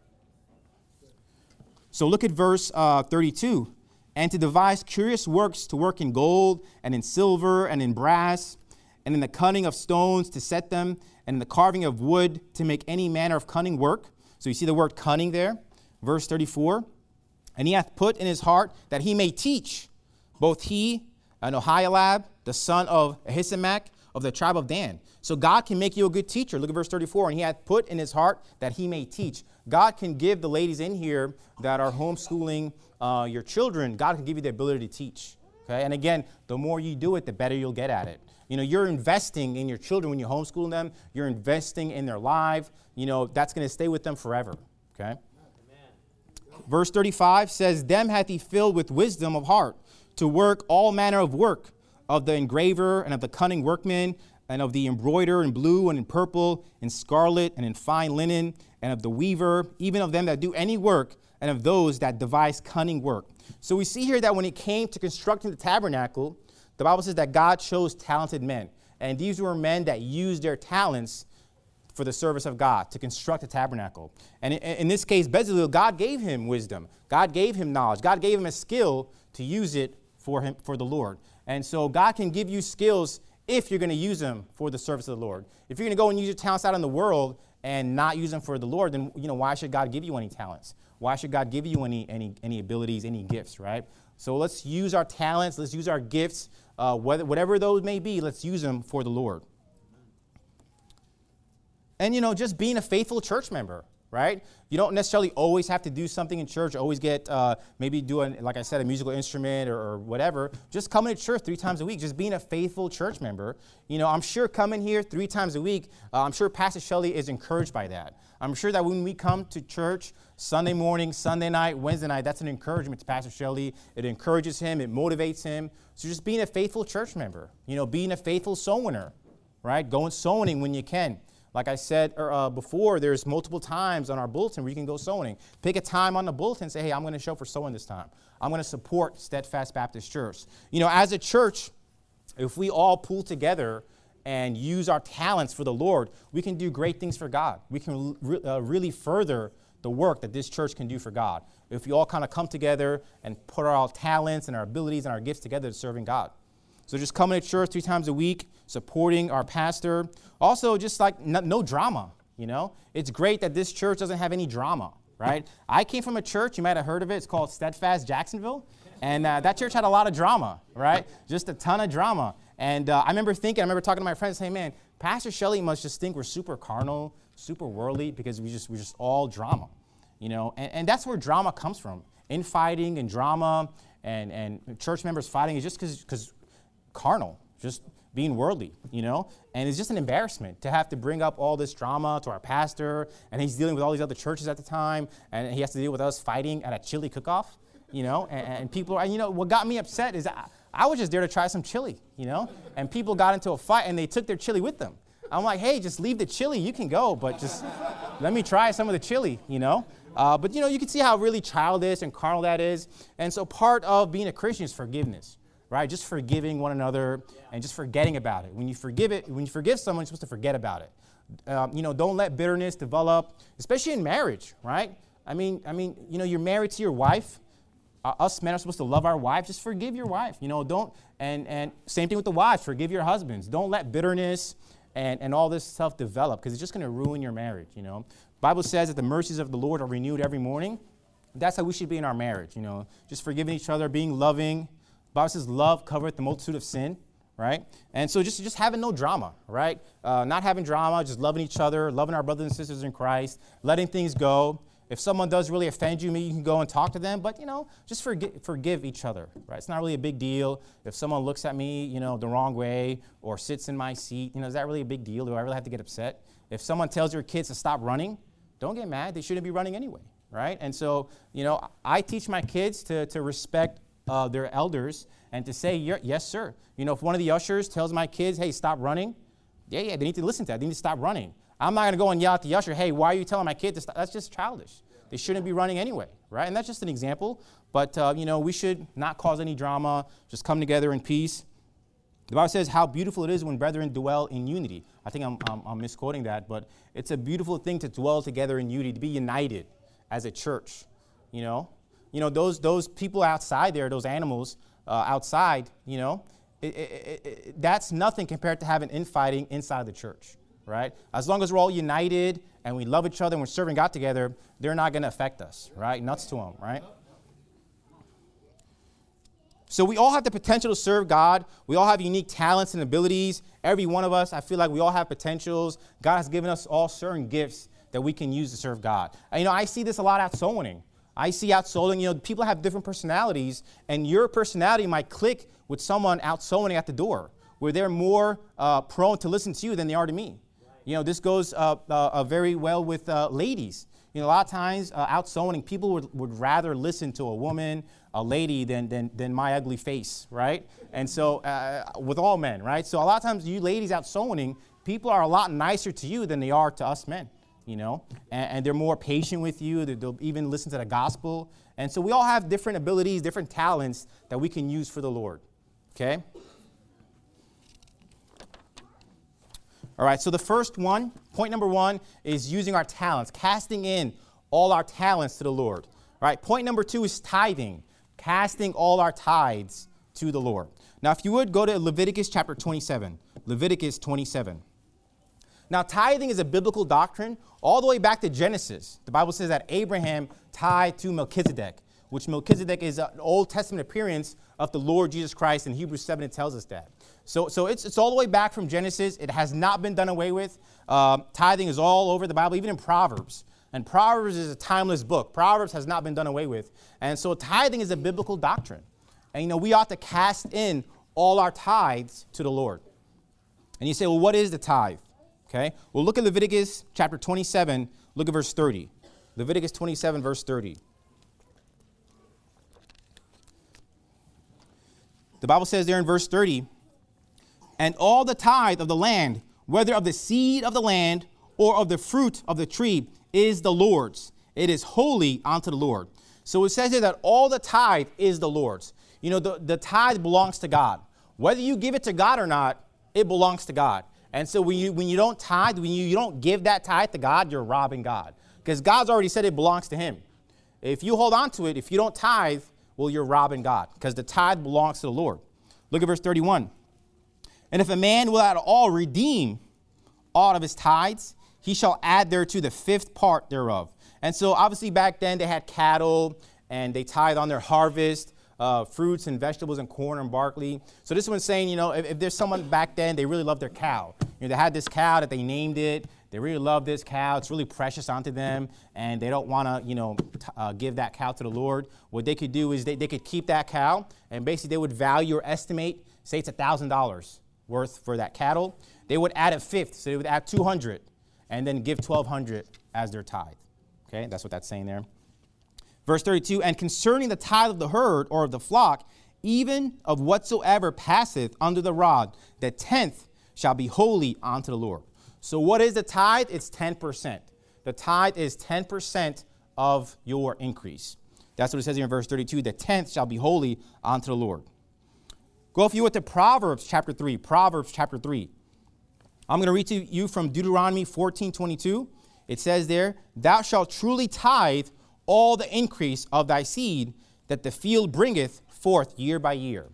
So look at verse uh, thirty-two. And to devise curious works to work in gold and in silver and in brass and in the cutting of stones to set them and in the carving of wood to make any manner of cunning work. So you see the word cunning there. Verse thirty-four. And he hath put in his heart that he may teach, both he and Ahialab, the son of Ahisamach, of the tribe of Dan. So God can make you a good teacher. Look at verse thirty-four. And he hath put in his heart that he may teach. God can give the ladies in here that are homeschooling uh, your children, God can give you the ability to teach. Okay. And again, the more you do it, the better you'll get at it. You know, you're investing in your children when you homeschool them. You're investing in their life. You know, that's going to stay with them forever. Okay. Amen. Verse thirty-five says, them hath he filled with wisdom of heart to work all manner of work of the engraver and of the cunning workman and of the embroider in blue and in purple and scarlet and in fine linen and of the weaver, even of them that do any work and of those that devise cunning work. So we see here that when it came to constructing the tabernacle, the Bible says that God chose talented men. And these were men that used their talents for the service of God, to construct a tabernacle. And in, in this case, Bezalel, God gave him wisdom. God gave him knowledge. God gave him a skill to use it for him, for the Lord. And so God can give you skills if you're going to use them for the service of the Lord. If you're going to go and use your talents out in the world and not use them for the Lord, then, you know, why should God give you any talents? Why should God give you any, any, any abilities, any gifts, right? So let's use our talents. Let's use our gifts, uh, whether, whatever those may be, let's use them for the Lord. And, you know, just being a faithful church member, right? You don't necessarily always have to do something in church, always get, uh, maybe do, an, like I said, a musical instrument or, or whatever. Just coming to church three times a week, just being a faithful church member. You know, I'm sure coming here three times a week, uh, I'm sure Pastor Shelley is encouraged by that. I'm sure that when we come to church Sunday morning, Sunday night, Wednesday night, that's an encouragement to Pastor Shelley. It encourages him. It motivates him. So just being a faithful church member, you know, being a faithful soul winner, right? Going soul winning when you can. Like I said uh, before, there's multiple times on our bulletin where you can go sowing. Pick a time on the bulletin and say, hey, I'm going to show for sowing this time. I'm going to support Steadfast Baptist Church. You know, as a church, if we all pull together and use our talents for the Lord, we can do great things for God. We can re- uh, really further the work that this church can do for God. If we all kind of come together and put our talents and our abilities and our gifts together to serving God. So just coming to church three times a week, supporting our pastor. Also, just like no, no drama, you know. It's great that this church doesn't have any drama, right? I came from a church, you might have heard of it. It's called Steadfast Jacksonville. And uh, that church had a lot of drama, right? Just a ton of drama. And uh, I remember thinking, I remember talking to my friends saying, man, Pastor Shelley must just think we're super carnal, super worldly, because we just, we're just all drama, you know. And, and that's where drama comes from. Infighting and drama and, and church members fighting is just because carnal, just being worldly, you know, and it's just an embarrassment to have to bring up all this drama to our pastor, and he's dealing with all these other churches at the time, and he has to deal with us fighting at a chili cook-off, you know, and, and people are, you know, what got me upset is I, I was just there to try some chili, you know, and people got into a fight and they took their chili with them. I'm like, hey, just leave the chili, you can go, but just let me try some of the chili, you know. Uh, but, you know, you can see how really childish and carnal that is, and so part of being a Christian is forgiveness. Right, just forgiving one another and just forgetting about it. When you forgive it, when you forgive someone, you're supposed to forget about it. Um, you know, don't let bitterness develop, especially in marriage. Right? I mean, I mean, you know, you're married to your wife. Uh, us men are supposed to love our wife. Just forgive your wife. You know, don't and and same thing with the wives. Forgive your husbands. Don't let bitterness and and all this stuff develop, because it's just going to ruin your marriage. You know, the Bible says that the mercies of the Lord are renewed every morning. That's how we should be in our marriage. You know, just forgiving each other, being loving. The Bible says love covereth the multitude of sin, right? And so just, just having no drama, right? Uh, not having drama, just loving each other, loving our brothers and sisters in Christ, letting things go. If someone does really offend you, maybe you can go and talk to them, but, you know, just forgive, forgive each other, right? It's not really a big deal. If someone looks at me, you know, the wrong way or sits in my seat, you know, is that really a big deal? Do I really have to get upset? If someone tells your kids to stop running, don't get mad. They shouldn't be running anyway, right? And so, you know, I teach my kids to, to respect Uh, their elders and to say, yes, sir. You know, if one of the ushers tells my kids, hey, stop running, yeah, yeah, they need to listen to that. They need to stop running. I'm not going to go and yell at the usher, hey, why are you telling my kid to stop? That's just childish. They shouldn't be running anyway, right? And that's just an example. But, uh, you know, we should not cause any drama, just come together in peace. The Bible says how beautiful it is when brethren dwell in unity. I think I'm, I'm, I'm misquoting that, but it's a beautiful thing to dwell together in unity, to be united as a church, you know. You know, those those people outside there, those animals uh, outside, you know, it, it, it, that's nothing compared to having infighting inside the church, right? As long as we're all united and we love each other and we're serving God together, they're not going to affect us, right? Nuts to them, right? So we all have the potential to serve God. We all have unique talents and abilities. Every one of us, I feel like we all have potentials. God has given us all certain gifts that we can use to serve God. And, you know, I see this a lot out soul winning. I see out soul winning, you know, people have different personalities, and your personality might click with someone out soul winning at the door, where they're more uh, prone to listen to you than they are to me. You know, this goes uh, uh, uh, very well with uh, ladies. You know, a lot of times uh, out soul winning, people would, would rather listen to a woman, a lady, than, than, than my ugly face, right? And so uh, with all men, right? So a lot of times you ladies out soul winning, people are a lot nicer to you than they are to us men, you know? And, and they're more patient with you. They'll even listen to the gospel. And so we all have different abilities, different talents that we can use for the Lord, okay? All right, so the first one, point number one, is using our talents, casting in all our talents to the Lord. All right, point number two is tithing, casting all our tithes to the Lord. Now, if you would, go to Leviticus chapter twenty-seven. Leviticus twenty-seven. Now, tithing is a biblical doctrine all the way back to Genesis. The Bible says that Abraham tithed to Melchizedek, which Melchizedek is an Old Testament appearance of the Lord Jesus Christ. In Hebrews seven, it tells us that. So, so it's, it's all the way back from Genesis. It has not been done away with. Uh, tithing is all over the Bible, even in Proverbs. And Proverbs is a timeless book. Proverbs has not been done away with. And so tithing is a biblical doctrine. And, you know, we ought to cast in all our tithes to the Lord. And you say, well, what is the tithe? Okay. Well, look at Leviticus chapter twenty-seven. Look at verse thirty. Leviticus twenty-seven, verse thirty. The Bible says there in verse thirty, and all the tithe of the land, whether of the seed of the land or of the fruit of the tree, is the Lord's. It is holy unto the Lord. So it says here that all the tithe is the Lord's. You know, the, the tithe belongs to God. Whether you give it to God or not, it belongs to God. And so when you, when you don't tithe, when you, you don't give that tithe to God, you're robbing God. Because God's already said it belongs to him. If you hold on to it, if you don't tithe, well, you're robbing God. Because the tithe belongs to the Lord. Look at verse thirty-one. And if a man will at all redeem aught of his tithes, he shall add thereto the fifth part thereof. And so obviously back then they had cattle and they tithe on their harvest, uh, fruits and vegetables and corn and barley. So this one's saying, you know, if, if there's someone back then, they really love their cow. You know, they had this cow that they named it. They really love this cow. It's really precious unto them. And they don't want to, you know, t- uh, give that cow to the Lord. What they could do is they, they could keep that cow and basically they would value or estimate, say it's one thousand dollars worth for that cattle. They would add a fifth. So they would add two hundred and then give twelve hundred as their tithe. Okay, that's what that's saying there. Verse thirty-two, and concerning the tithe of the herd or of the flock, even of whatsoever passeth under the rod, the tenth shall be holy unto the Lord. So what is the tithe? It's ten percent. The tithe is ten percent of your increase. That's what it says here in verse thirty-two. The tenth shall be holy unto the Lord. Go if you would to Proverbs chapter three. Proverbs chapter three. I'm going to read to you from Deuteronomy fourteen twenty-two. It says there, thou shalt truly tithe all the increase of thy seed that the field bringeth forth year by year.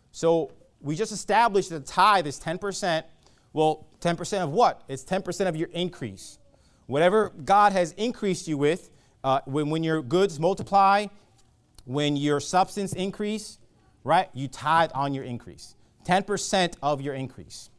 So we just established that the tithe is ten percent. Well, ten percent of what? It's ten percent of your increase. Whatever God has increased you with, uh, when, when your goods multiply, when your substance increase, right, you tithe on your increase. ten percent of your increase.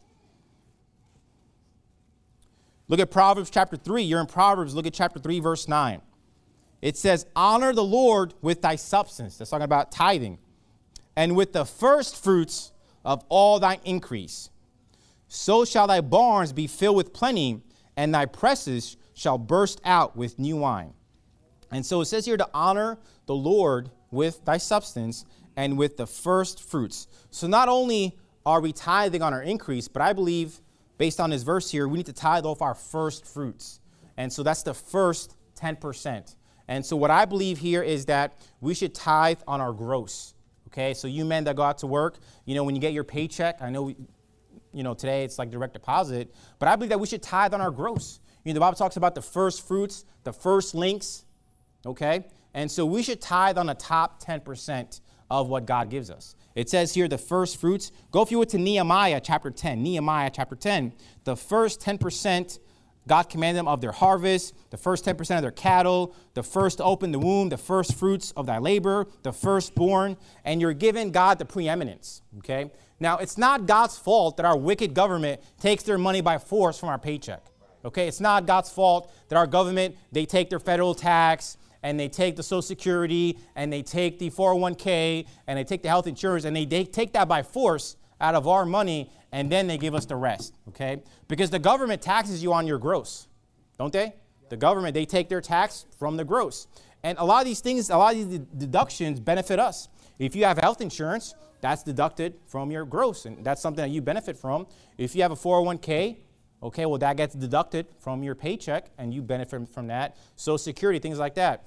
Look at Proverbs chapter three. You're in Proverbs. Look at chapter three, verse nine. It says, honor the Lord with thy substance. That's talking about tithing. And with the first fruits of all thine increase. So shall thy barns be filled with plenty, and thy presses shall burst out with new wine. And so it says here to honor the Lord with thy substance and with the first fruits. So not only are we tithing on our increase, but I believe, based on this verse here, we need to tithe off our first fruits. And so that's the first ten percent. And so what I believe here is that we should tithe on our gross. Okay, so you men that go out to work, you know, when you get your paycheck, I know, we, you know, today it's like direct deposit, but I believe that we should tithe on our gross. You know, the Bible talks about the first fruits, the first links, okay? And so we should tithe on the top ten percent of what God gives us. It says here the first fruits. Go if you would to Nehemiah chapter ten. Nehemiah chapter ten. The first ten percent God commanded them of their harvest, the first ten percent of their cattle, the first to open the womb, the first fruits of thy labor, the firstborn, and you're giving God the preeminence, okay? Now, it's not God's fault that our wicked government takes their money by force from our paycheck, okay? It's not God's fault that our government, they take their federal tax, and they take the Social Security, and they take the four oh one k, and they take the health insurance, and they, they take that by force out of our money, and then they give us the rest, okay? Because the government taxes you on your gross, don't they? The government, they take their tax from the gross. And a lot of these things, a lot of these deductions benefit us. If you have health insurance, that's deducted from your gross, and that's something that you benefit from. If you have a four oh one k, okay, well, that gets deducted from your paycheck, and you benefit from that. Social Security, things like that.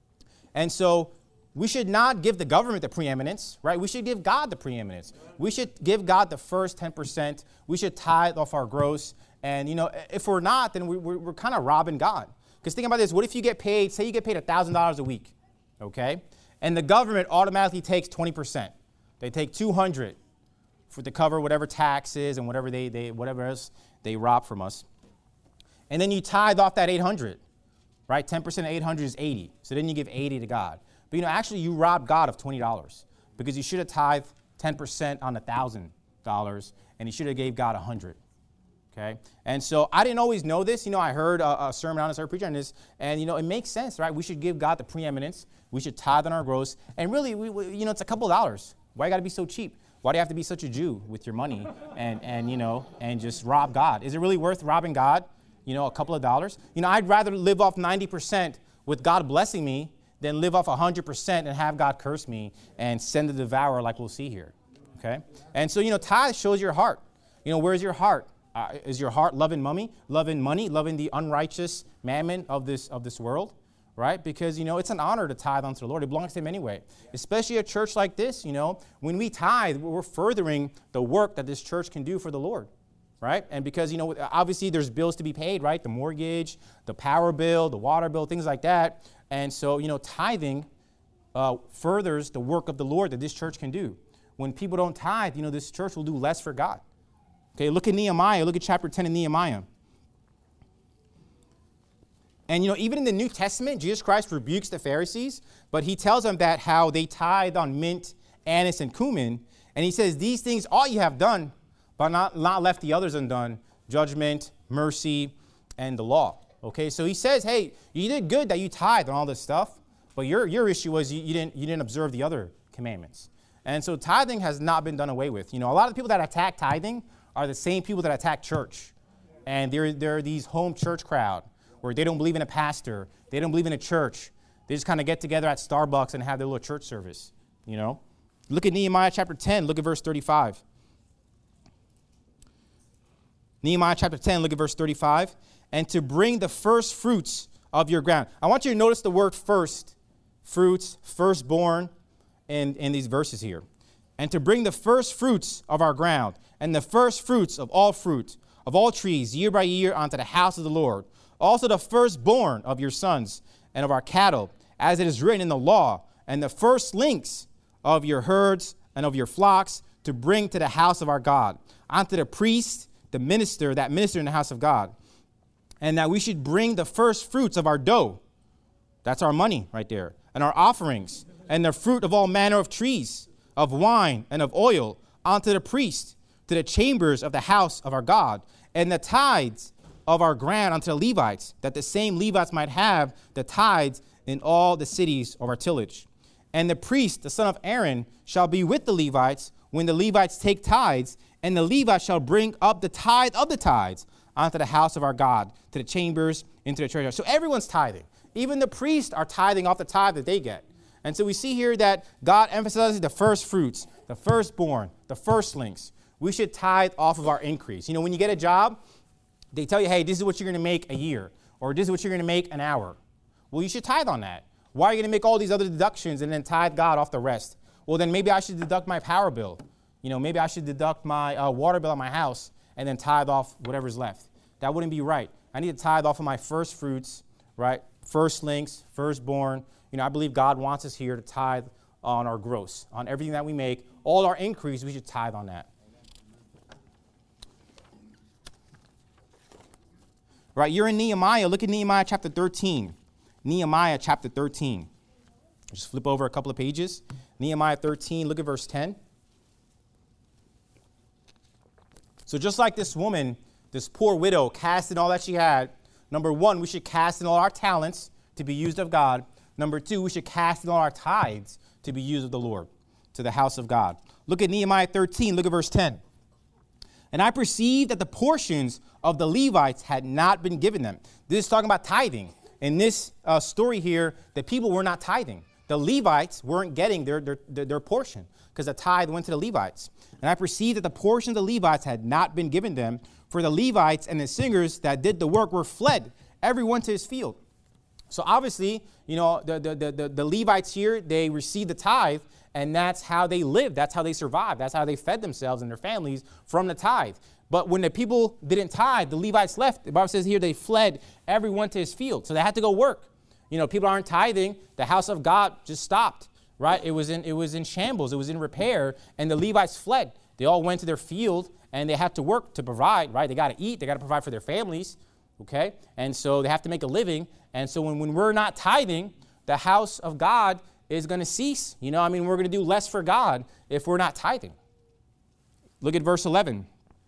And so we should not give the government the preeminence, right? We should give God the preeminence. We should give God the first ten percent. We should tithe off our gross. And, you know, if we're not, then we, we're, we're kind of robbing God. Because think about this. What if you get paid, say you get paid one thousand dollars a week, okay? And the government automatically takes twenty percent. They take two hundred dollars for to cover whatever taxes and whatever they, they whatever else they rob from us. And then you tithe off that eight hundred dollars, right? ten percent of eight hundred is eighty. So then you give eighty to God. But, you know, actually you robbed God of twenty dollars because you should have tithed ten percent on one thousand dollars, and you should have gave God one hundred dollars. Okay? And so I didn't always know this. You know, I heard a, a sermon on this, I heard a preacher on this, and, you know, it makes sense, right? We should give God the preeminence. We should tithe on our gross. And really, we, we, you know, it's a couple of dollars. Why you got to be so cheap? Why do you have to be such a Jew with your money and, and, you know, and just rob God? Is it really worth robbing God, you know, a couple of dollars? You know, I'd rather live off ninety percent with God blessing me than live off one hundred percent and have God curse me and send the devourer like we'll see here, okay? And so, you know, tithe shows your heart. You know, where's your heart? Uh, is your heart loving money, loving money, loving the unrighteous mammon of this of this world, right? Because, you know, it's an honor to tithe unto the Lord. It belongs to him anyway. Especially a church like this, you know, when we tithe, we're furthering the work that this church can do for the Lord, right? And because, you know, obviously there's bills to be paid, right? The mortgage, the power bill, the water bill, things like that. And so, you know, tithing uh, furthers the work of the Lord that this church can do. When people don't tithe, you know, this church will do less for God. Okay, look at Nehemiah. Look at chapter ten in Nehemiah. And, you know, even in the New Testament, Jesus Christ rebukes the Pharisees, but he tells them that how they tithe on mint, anise, and cumin. And he says, these things all you have done, but not, not left the others undone, judgment, mercy, and the law. Okay, so he says, hey, you did good that you tithed on all this stuff, but your, your issue was you, you, didn't, you didn't observe the other commandments. And so tithing has not been done away with. You know, a lot of the people that attack tithing are the same people that attack church. And they're, they're these home church crowd where they don't believe in a pastor. They don't believe in a church. They just kind of get together at Starbucks and have their little church service, you know. Look at Nehemiah chapter ten. Look at verse thirty-five. Nehemiah chapter ten, look at verse thirty-five. And to bring the first fruits of your ground. I want you to notice the word first, fruits, firstborn in, in these verses here. And to bring the first fruits of our ground and the first fruits of all fruit, of all trees, year by year, unto the house of the Lord. Also the firstborn of your sons and of our cattle, as it is written in the law, and the first links of your herds and of your flocks to bring to the house of our God, unto the priest, the minister, that minister in the house of God. And that we should bring the first fruits of our dough. That's our money right there. And our offerings, and the fruit of all manner of trees, of wine and of oil, unto the priest, to the chambers of the house of our God, and the tithes of our ground unto the Levites, that the same Levites might have the tithes in all the cities of our tillage. And the priest, the son of Aaron, shall be with the Levites when the Levites take tithes, and the Levites shall bring up the tithe of the tithes unto the house of our God, to the chambers, into the treasury. So everyone's tithing. Even the priests are tithing off the tithe that they get. And so we see here that God emphasizes the first fruits, the firstborn, the firstlings. We should tithe off of our increase. You know, when you get a job, they tell you, hey, this is what you're going to make a year, or this is what you're going to make an hour. Well, you should tithe on that. Why are you going to make all these other deductions and then tithe God off the rest? Well, then maybe I should deduct my power bill. You know, maybe I should deduct my uh, water bill on my house and then tithe off whatever's left. That wouldn't be right. I need to tithe off of my first fruits, right? Firstlings, firstborn. You know, I believe God wants us here to tithe on our gross, on everything that we make. All our increase, we should tithe on that. Right, you're in Nehemiah. Look at Nehemiah chapter thirteen. Nehemiah chapter thirteen. Just flip over a couple of pages. Nehemiah thirteen, look at verse ten. So just like this woman, this poor widow, cast in all that she had, number one, we should cast in all our talents to be used of God. Number two, we should cast in all our tithes to be used of the Lord, to the house of God. Look at Nehemiah thirteen, look at verse ten. And I perceived that the portions of the Levites had not been given them. This is talking about tithing. In this uh, story here, the people were not tithing. The Levites weren't getting their, their, their, their portion because the tithe went to the Levites. And I perceived that the portion of the Levites had not been given them, for the Levites and the singers that did the work were fled, everyone to his field. So obviously, you know, the, the, the, the, the Levites here, they received the tithe, and that's how they lived. That's how they survived. That's how they fed themselves and their families from the tithe. But when the people didn't tithe, the Levites left. The Bible says here they fled, everyone to his field. So they had to go work. You know, people aren't tithing. The house of God just stopped, right? It was in, it was in shambles. It was in repair, and the Levites fled. They all went to their field, and they had to work to provide, right? They got to eat. They got to provide for their families, okay? And so they have to make a living. And so when, when we're not tithing, the house of God is going to cease. You know, I mean, we're going to do less for God if we're not tithing. Look at verse eleven.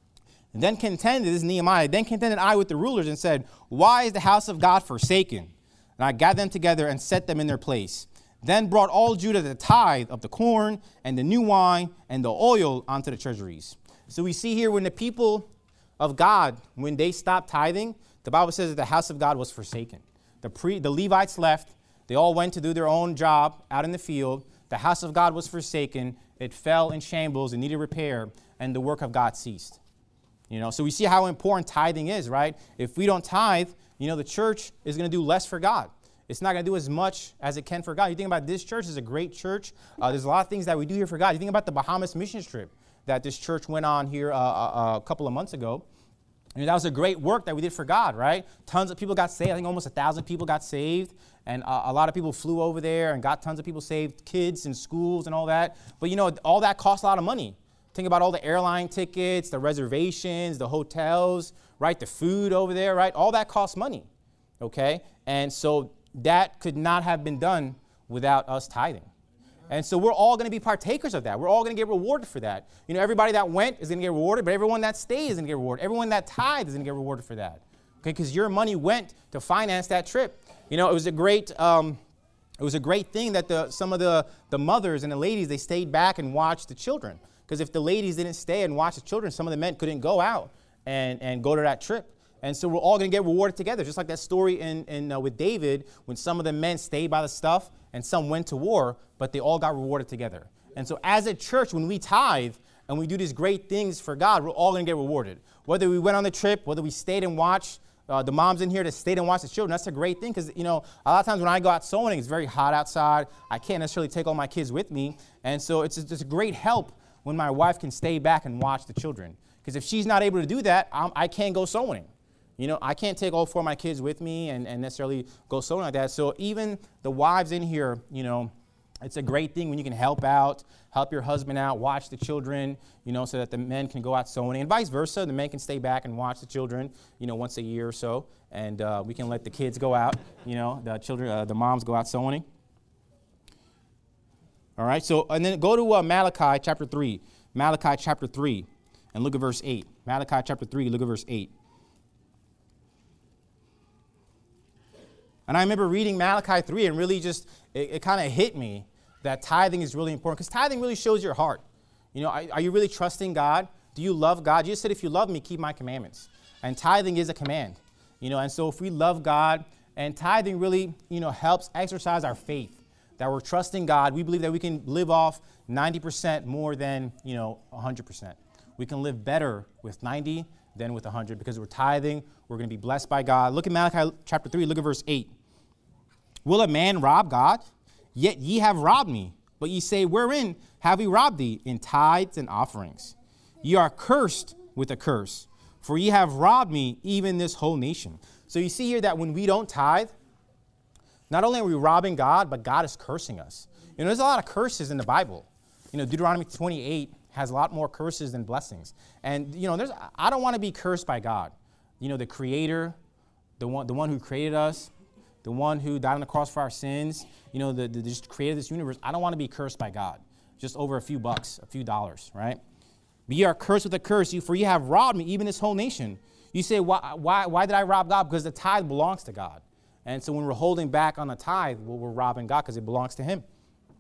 And then contended, this is Nehemiah, then contended I with the rulers and said, why is the house of God forsaken? And I gathered them together and set them in their place. Then brought all Judah the tithe of the corn and the new wine and the oil onto the treasuries. So we see here when the people of God, when they stopped tithing, the Bible says that the house of God was forsaken. The, pre, the Levites left. They all went to do their own job out in the field. The house of God was forsaken. It fell in shambles. It needed repair, and the work of God ceased. You know, so we see how important tithing is, right? If we don't tithe, you know, the church is going to do less for God. It's not going to do as much as it can for God. You think about this church is a great church. Uh, there's a lot of things that we do here for God. You think about the Bahamas mission trip that this church went on here uh, a, a couple of months ago. I mean, that was a great work that we did for God, right? Tons of people got saved. I think almost a thousand people got saved. And uh, a lot of people flew over there and got tons of people saved, kids and schools and all that. But, you know, all that costs a lot of money. Think about all the airline tickets, the reservations, the hotels, right? The food over there, right? All that costs money, okay? And so that could not have been done without us tithing. And so we're all going to be partakers of that. We're all going to get rewarded for that. You know, everybody that went is going to get rewarded, but everyone that stayed is going to get rewarded. Everyone that tithed is going to get rewarded for that, okay? Because your money went to finance that trip. You know, it was a great, um, it was a great thing that the some of the, the mothers and the ladies, they stayed back and watched the children. Because if the ladies didn't stay and watch the children, some of the men couldn't go out and, and go to that trip. And so we're all going to get rewarded together, just like that story in, in, uh, with David, when some of the men stayed by the stuff and some went to war, but they all got rewarded together. And so as a church, when we tithe and we do these great things for God, we're all going to get rewarded. Whether we went on the trip, whether we stayed and watched, uh, the moms in here that stayed and watched the children, that's a great thing. Because, you know, a lot of times when I go out sewing, it's very hot outside. I can't necessarily take all my kids with me. And so it's just a great help when my wife can stay back and watch the children. Because if she's not able to do that, I'm, I can't go sewing. You know, I can't take all four of my kids with me and, and necessarily go sewing like that. So even the wives in here, you know, it's a great thing when you can help out, help your husband out, watch the children, you know, so that the men can go out sewing. And vice versa, the men can stay back and watch the children, you know, once a year or so. And uh, we can let the kids go out, you know, the children, uh, the moms go out sewing. All right, so, and then go to uh, Malachi chapter three. Malachi chapter three, and look at verse eight. Malachi chapter three, look at verse eight. And I remember reading Malachi three and really just, it, it kind of hit me that tithing is really important. Because tithing really shows your heart. You know, are, are you really trusting God? Do you love God? Jesus said, if you love me, keep my commandments. And tithing is a command. You know, and so if we love God, and tithing really, you know, helps exercise our faith. That we're trusting God. We believe that we can live off ninety percent more than, you know, one hundred percent. We can live better with ninety than with one hundred because we're tithing. We're going to be blessed by God. Look at Malachi chapter three. Look at verse eight. Will a man rob God? Yet ye have robbed me. But ye say, wherein have we robbed thee? In tithes and offerings. Ye are cursed with a curse, for ye have robbed me, even this whole nation. So you see here that when we don't tithe, not only are we robbing God, but God is cursing us. You know, there's a lot of curses in the Bible. You know, Deuteronomy twenty-eight has a lot more curses than blessings. And, you know, there's I don't want to be cursed by God. You know, the creator, the one, the one who created us, the one who died on the cross for our sins, you know, the, the just created this universe. I don't want to be cursed by God just over a few bucks, a few dollars, right? But ye are cursed with a curse, you, for ye have robbed me, even this whole nation. You say, why, why, why did I rob God? Because the tithe belongs to God. And so when we're holding back on the tithe, well, we're robbing God because it belongs to him.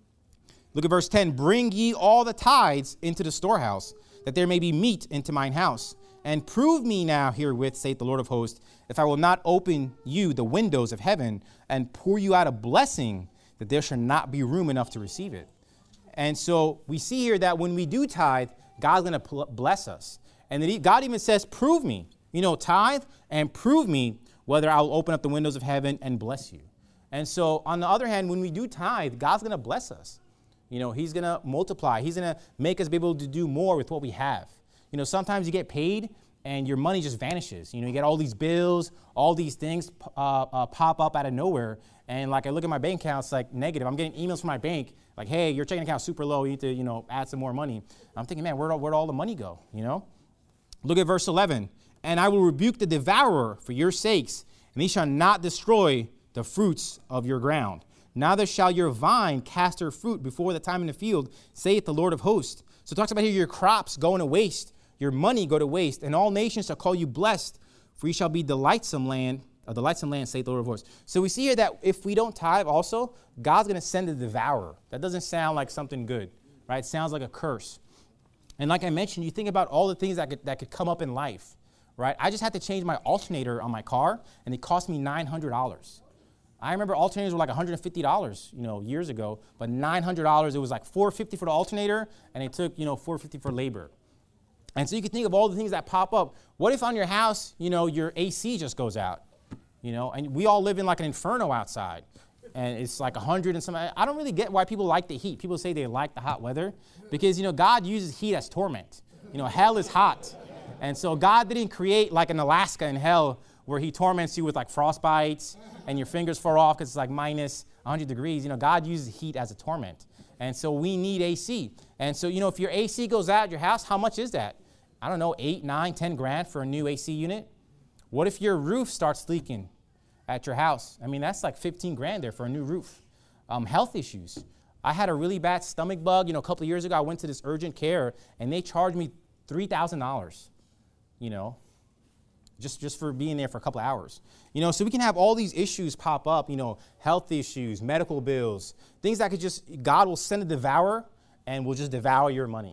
Look at verse ten. Bring ye all the tithes into the storehouse, that there may be meat into mine house. And prove me now herewith, saith the Lord of hosts, if I will not open you the windows of heaven and pour you out a blessing, that there shall not be room enough to receive it. And so we see here that when we do tithe, God's going to bless us. And then God even says, prove me, you know, tithe and prove me whether I'll open up the windows of heaven and bless you. And so on the other hand, when we do tithe, God's going to bless us. You know, he's going to multiply. He's going to make us be able to do more with what we have. You know, sometimes you get paid and your money just vanishes. You know, you get all these bills, all these things uh, uh, pop up out of nowhere. And like I look at my bank account, it's like negative. I'm getting emails from my bank like, hey, your checking account's super low. You need to, you know, add some more money. I'm thinking, man, where'd all, where'd all the money go? You know, look at verse eleven. And I will rebuke the devourer for your sakes, and he shall not destroy the fruits of your ground. Neither shall your vine cast her fruit before the time in the field, saith the Lord of hosts. So it talks about here your crops going to waste, your money go to waste, and all nations shall call you blessed, for you shall be delightsome land, a delightsome land, saith the Lord of hosts. So we see here that if we don't tithe also, God's going to send a devourer. That doesn't sound like something good, right? It sounds like a curse. And like I mentioned, you think about all the things that could, that could come up in life, right? I just had to change my alternator on my car, and it cost me nine hundred dollars. I remember alternators were like one hundred fifty dollars, you know, years ago, but nine hundred dollars, it was like four hundred fifty dollars for the alternator, and it took, you know, four hundred fifty dollars for labor. And so you can think of all the things that pop up. What if on your house, you know, your A C just goes out, you know, and we all live in like an inferno outside, and it's like one hundred and something. I don't really get why people like the heat. People say they like the hot weather because, you know, God uses heat as torment. You know, hell is hot. And so God didn't create like an Alaska in hell where he torments you with like frostbites and your fingers fall off because it's like minus one hundred degrees. You know, God uses heat as a torment. And so we need A C. And so, you know, if your A C goes out at your house, how much is that? I don't know, eight, nine, ten grand for a new A C unit? What if your roof starts leaking at your house? I mean, that's like fifteen grand there for a new roof. Um, health issues. I had a really bad stomach bug. You know, a couple of years ago, I went to this urgent care, and they charged me three thousand dollars, you know, just, just for being there for a couple of hours. You know, so we can have all these issues pop up, you know, health issues, medical bills, things that could just, God will send a devourer and will just devour your money.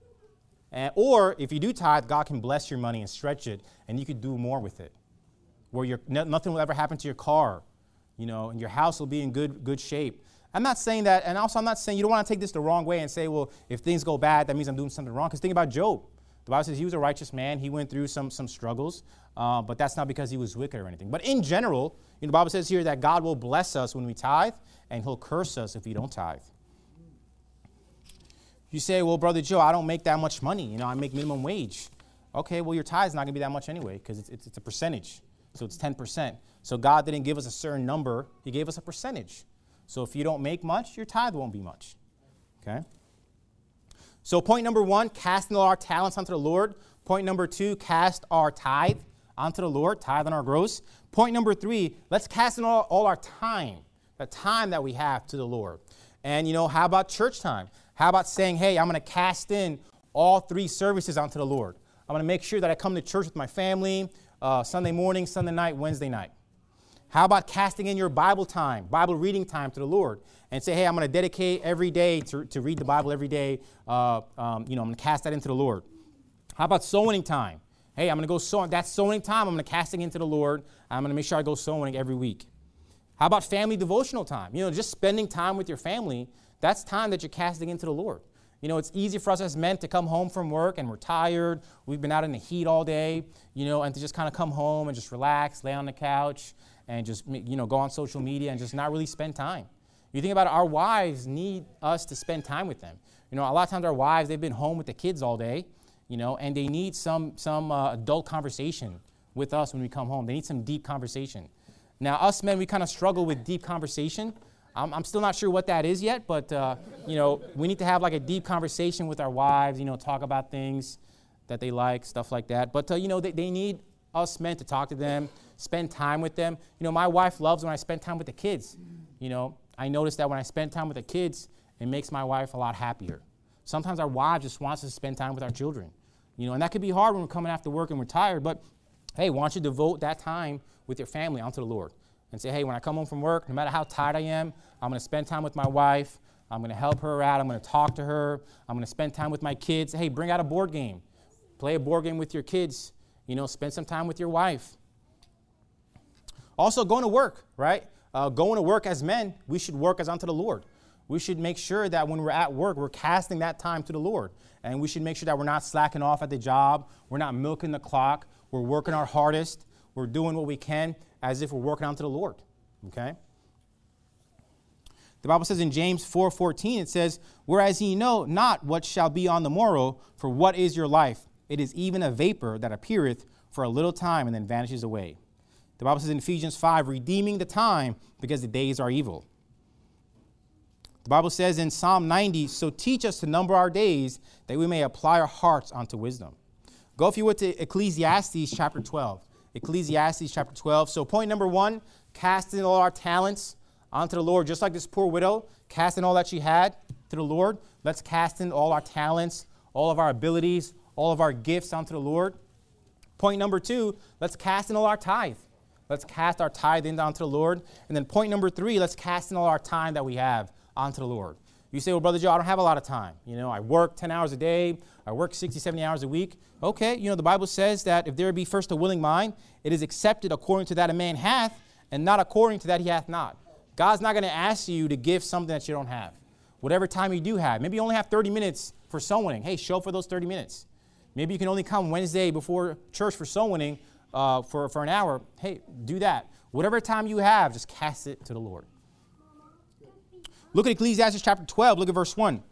And, or if you do tithe, God can bless your money and stretch it, and you could do more with it. Where your, nothing will ever happen to your car, you know, and your house will be in good, good shape. I'm not saying that, and also I'm not saying you don't want to take this the wrong way and say, well, if things go bad, that means I'm doing something wrong. Because think about Job. The Bible says he was a righteous man. He went through some, some struggles, uh, but that's not because he was wicked or anything. But in general, you know, the Bible says here that God will bless us when we tithe, and he'll curse us if we don't tithe. You say, well, Brother Joe, I don't make that much money. You know, I make minimum wage. Okay, well, your tithe is not going to be that much anyway because it's, it's, it's a percentage. So it's ten percent. So God didn't give us a certain number. He gave us a percentage. So if you don't make much, your tithe won't be much. Okay? So point number one, casting all our talents onto the Lord. Point number two, cast our tithe onto the Lord, tithe on our gross. Point number three, let's cast in all, all our time, the time that we have to the Lord. And, you know, how about church time? How about saying, hey, I'm going to cast in all three services onto the Lord. I'm going to make sure that I come to church with my family, uh, Sunday morning, Sunday night, Wednesday night. How about casting in your Bible time, Bible reading time to the Lord and say, hey, I'm going to dedicate every day to, to read the Bible every day. Uh, um, you know, I'm going to cast that into the Lord. How about sowing time? Hey, I'm going to go sowing. That's sowing time. I'm going to cast it into the Lord. I'm going to make sure I go sowing every week. How about family devotional time? You know, just spending time with your family. That's time that you're casting into the Lord. You know, it's easy for us as men to come home from work and we're tired. We've been out in the heat all day, you know, and to just kind of come home and just relax, lay on the couch and just, you know, go on social media and just not really spend time. You think about it, our wives need us to spend time with them. You know, a lot of times our wives, they've been home with the kids all day, you know, and they need some, some uh, adult conversation with us when we come home. They need some deep conversation. Now, us men, we kind of struggle with deep conversation. I'm, I'm still not sure what that is yet, but, uh, you know, we need to have like a deep conversation with our wives, you know, talk about things that they like, stuff like that. But, uh, you know, they, they need us men to talk to them, spend time with them. You know, my wife loves when I spend time with the kids. You know, I notice that when I spend time with the kids, it makes my wife a lot happier. Sometimes our wives just want us to spend time with our children. You know, and that could be hard when we're coming after work and we're tired, but hey, why don't you devote that time with your family unto the Lord and say, hey, when I come home from work, no matter how tired I am, I'm going to spend time with my wife. I'm going to help her out. I'm going to talk to her. I'm going to spend time with my kids. Hey, bring out a board game. Play a board game with your kids. You know, spend some time with your wife. Also, going to work, right? Uh, going to work as men, we should work as unto the Lord. We should make sure that when we're at work, we're casting that time to the Lord. And we should make sure that we're not slacking off at the job. We're not milking the clock. We're working our hardest. We're doing what we can as if we're working unto the Lord, okay? The Bible says in James four fourteen, it says, whereas ye know not what shall be on the morrow, for what is your life? It is even a vapor that appeareth for a little time and then vanishes away. The Bible says in Ephesians five, redeeming the time because the days are evil. The Bible says in Psalm ninety, so teach us to number our days that we may apply our hearts unto wisdom. Go, if you would, to Ecclesiastes chapter twelve. Ecclesiastes chapter twelve. So point number one, casting all our talents onto the Lord, just like this poor widow, casting all that she had to the Lord. Let's cast in all our talents, all of our abilities, all of our gifts onto the Lord. Point number two, let's cast in all our tithe. Let's cast our tithe in onto the Lord. And then point number three, let's cast in all our time that we have onto the Lord. You say, well, Brother Joe, I don't have a lot of time. You know, I work ten hours a day. I work sixty, seventy hours a week. Okay, you know, the Bible says that if there be first a willing mind, it is accepted according to that a man hath, and not according to that he hath not. God's not going to ask you to give something that you don't have. Whatever time you do have. Maybe you only have thirty minutes for soul winning. Hey, show up for those thirty minutes. Maybe you can only come Wednesday before church for soul winning uh, for, for an hour. Hey, do that. Whatever time you have, just cast it to the Lord. Look at Ecclesiastes chapter twelve. Look at verse one.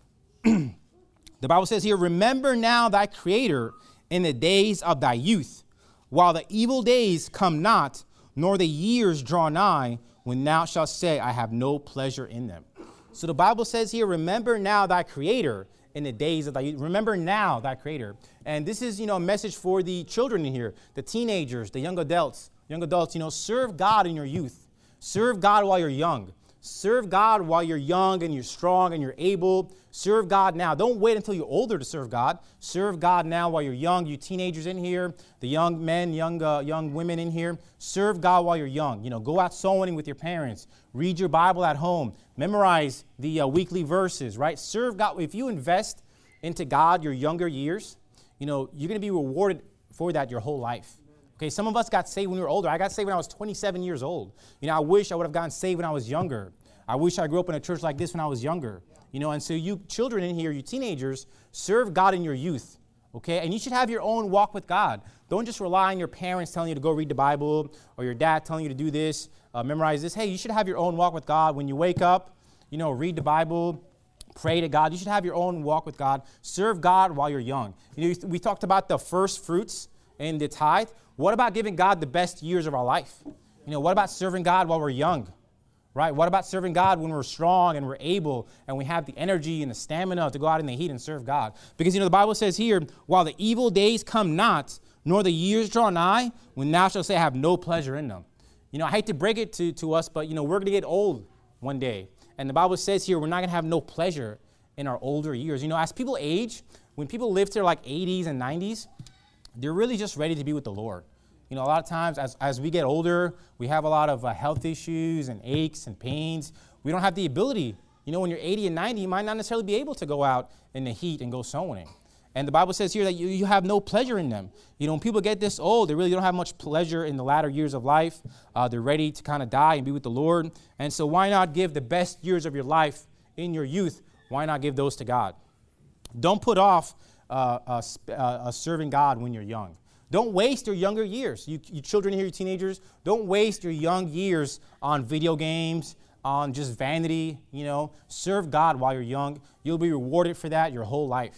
The Bible says here, remember now thy Creator in the days of thy youth, while the evil days come not, nor the years draw nigh, when thou shalt say, I have no pleasure in them. So the Bible says here, remember now thy Creator in the days of thy youth. Remember now thy Creator. And this is, you know, a message for the children in here, the teenagers, the young adults. Young adults, you know, serve God in your youth. Serve God while you're young. Serve God while you're young and you're strong and you're able. Serve God now. Don't wait until you're older to serve God. Serve God now while you're young. You teenagers in here, the young men, young uh, young women in here, serve God while you're young. You know, go out soul winning with your parents. Read your Bible at home. Memorize the uh, weekly verses, right? Serve God. If you invest into God your younger years, you know, you're going to be rewarded for that your whole life. Okay, some of us got saved when we were older. I got saved when I was twenty-seven years old. You know, I wish I would have gotten saved when I was younger. I wish I grew up in a church like this when I was younger. You know, and so you children in here, you teenagers, serve God in your youth. Okay, and you should have your own walk with God. Don't just rely on your parents telling you to go read the Bible or your dad telling you to do this, uh, memorize this. Hey, you should have your own walk with God. When you wake up, you know, read the Bible, pray to God. You should have your own walk with God. Serve God while you're young. You know, we talked about the first fruits and the tithe. What about giving God the best years of our life? You know, what about serving God while we're young, right? What about serving God when we're strong and we're able and we have the energy and the stamina to go out in the heat and serve God? Because, you know, the Bible says here, while the evil days come not, nor the years draw nigh, when thou shalt say, I have no pleasure in them. You know, I hate to break it to, to us, but, you know, we're going to get old one day. And the Bible says here, we're not going to have no pleasure in our older years. You know, as people age, when people live to their like eighties and nineties, they're really just ready to be with the Lord. You know, a lot of times as, as we get older, we have a lot of uh, health issues and aches and pains. We don't have the ability. You know, when you're eighty and ninety, you might not necessarily be able to go out in the heat and go soul winning. And the Bible says here that you, you have no pleasure in them. You know, when people get this old, they really don't have much pleasure in the latter years of life. Uh, they're ready to kind of die and be with the Lord. And so why not give the best years of your life in your youth? Why not give those to God? Don't put off uh, uh, uh, serving God when you're young. Don't waste your younger years. You, you children here, you teenagers, don't waste your young years on video games, on just vanity. You know, serve God while you're young. You'll be rewarded for that your whole life.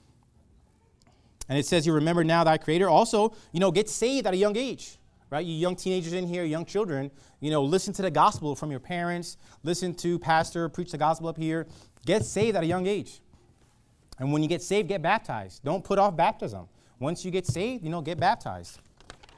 And it says, you remember now thy Creator. Also, you know, get saved at a young age, right? You young teenagers in here, young children, you know, listen to the gospel from your parents. Listen to pastor preach the gospel up here. Get saved at a young age. And when you get saved, get baptized. Don't put off baptism. Once you get saved, you know, get baptized.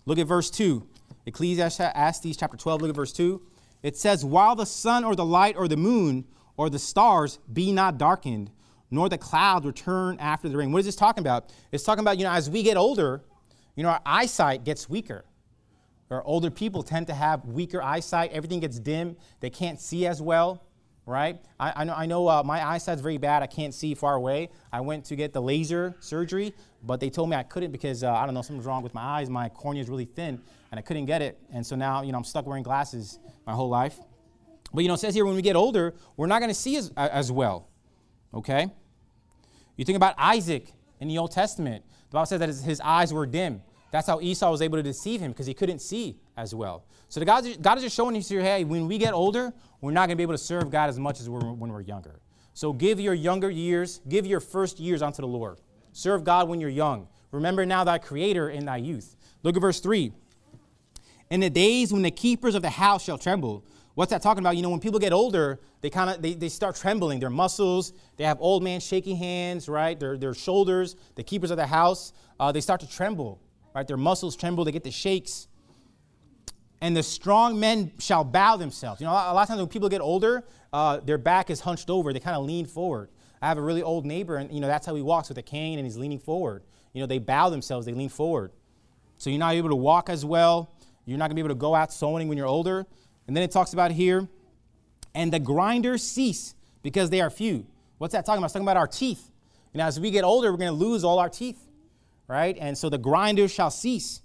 Look at verse two. Ecclesiastes chapter twelve, look at verse two. It says, while the sun or the light or the moon or the stars be not darkened, nor the clouds return after the rain. What is this talking about? It's talking about, you know, as we get older, you know, our eyesight gets weaker. Our older people tend to have weaker eyesight. Everything gets dim. They can't see as well, right? I, I know, I know uh, my eyesight's very bad. I can't see far away. I went to get the laser surgery, but they told me I couldn't because, uh, I don't know, something's wrong with my eyes. My cornea is really thin, and I couldn't get it. And so now, you know, I'm stuck wearing glasses my whole life. But, you know, it says here when we get older, we're not going to see as, as well, okay? You think about Isaac in the Old Testament. The Bible says that his, his eyes were dim. That's how Esau was able to deceive him, because he couldn't see as well. So the God, God is just showing you here, hey, when we get older, we're not going to be able to serve God as much as we're, when we're younger. So give your younger years, give your first years unto the Lord. Serve God when you're young. Remember now thy Creator in thy youth. Look at verse three. In the days when the keepers of the house shall tremble. What's that talking about? You know, when people get older, they kind of they, they start trembling. Their muscles, they have old man shaky hands, right? Their, their shoulders, the keepers of the house, uh, they start to tremble. Right, their muscles tremble, they get the shakes. And the strong men shall bow themselves. You know, a lot of times when people get older, uh, their back is hunched over. They kind of lean forward. I have a really old neighbor, and, you know, that's how he walks, with a cane, and he's leaning forward. You know, they bow themselves, they lean forward. So you're not able to walk as well. You're not going to be able to go out sowing when you're older. And then it talks about here, and the grinders cease because they are few. What's that talking about? It's talking about our teeth. You know, as we get older, we're going to lose all our teeth. Right? And so the grinders shall cease.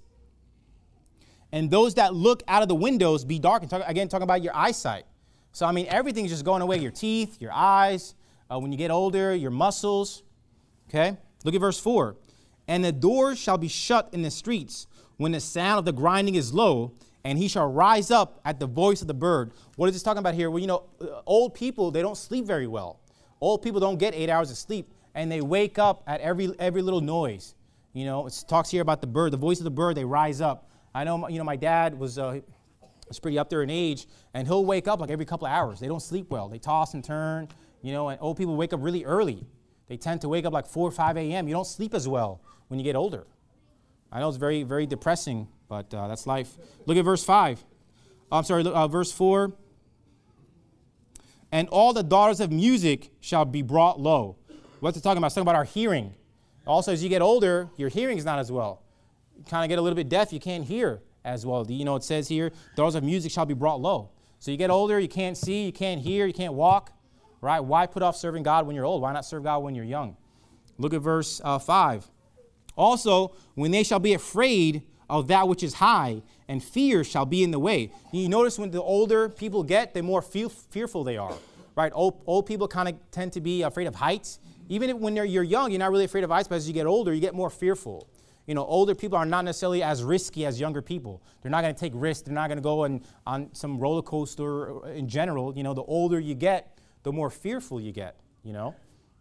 And those that look out of the windows be darkened. Talk, again, talking about your eyesight. So, I mean, everything's just going away. Your teeth, your eyes, uh, when you get older, your muscles. Okay? Look at verse four. And the doors shall be shut in the streets when the sound of the grinding is low, and he shall rise up at the voice of the bird. What is this talking about here? Well, you know, old people, they don't sleep very well. Old people don't get eight hours of sleep, and they wake up at every every little noise. You know, it talks here about the bird, the voice of the bird, they rise up. I know, you know, my dad was, uh, was pretty up there in age, and he'll wake up like every couple of hours. They don't sleep well. They toss and turn, you know, and old people wake up really early. They tend to wake up like four or five a.m. You don't sleep as well when you get older. I know it's very, very depressing, but uh, that's life. Look at verse five. Oh, I'm sorry, uh, verse four. And all the daughters of music shall be brought low. What's it talking about? It's talking about our hearing. Also, as you get older, your hearing is not as well. You kind of get a little bit deaf. You can't hear as well. You know, it says here, daughters of music shall be brought low. So you get older, you can't see, you can't hear, you can't walk, right? Why put off serving God when you're old? Why not serve God when you're young? Look at verse uh, five. Also, when they shall be afraid of that which is high, and fear shall be in the way. You notice when the older people get, the more fe- fearful they are, right? Old, old people kind of tend to be afraid of heights. Even if when you're young, you're not really afraid of heights, but as you get older, you get more fearful. You know, older people are not necessarily as risky as younger people. They're not going to take risks. They're not going to go on, on some roller coaster in general. You know, the older you get, the more fearful you get, you know.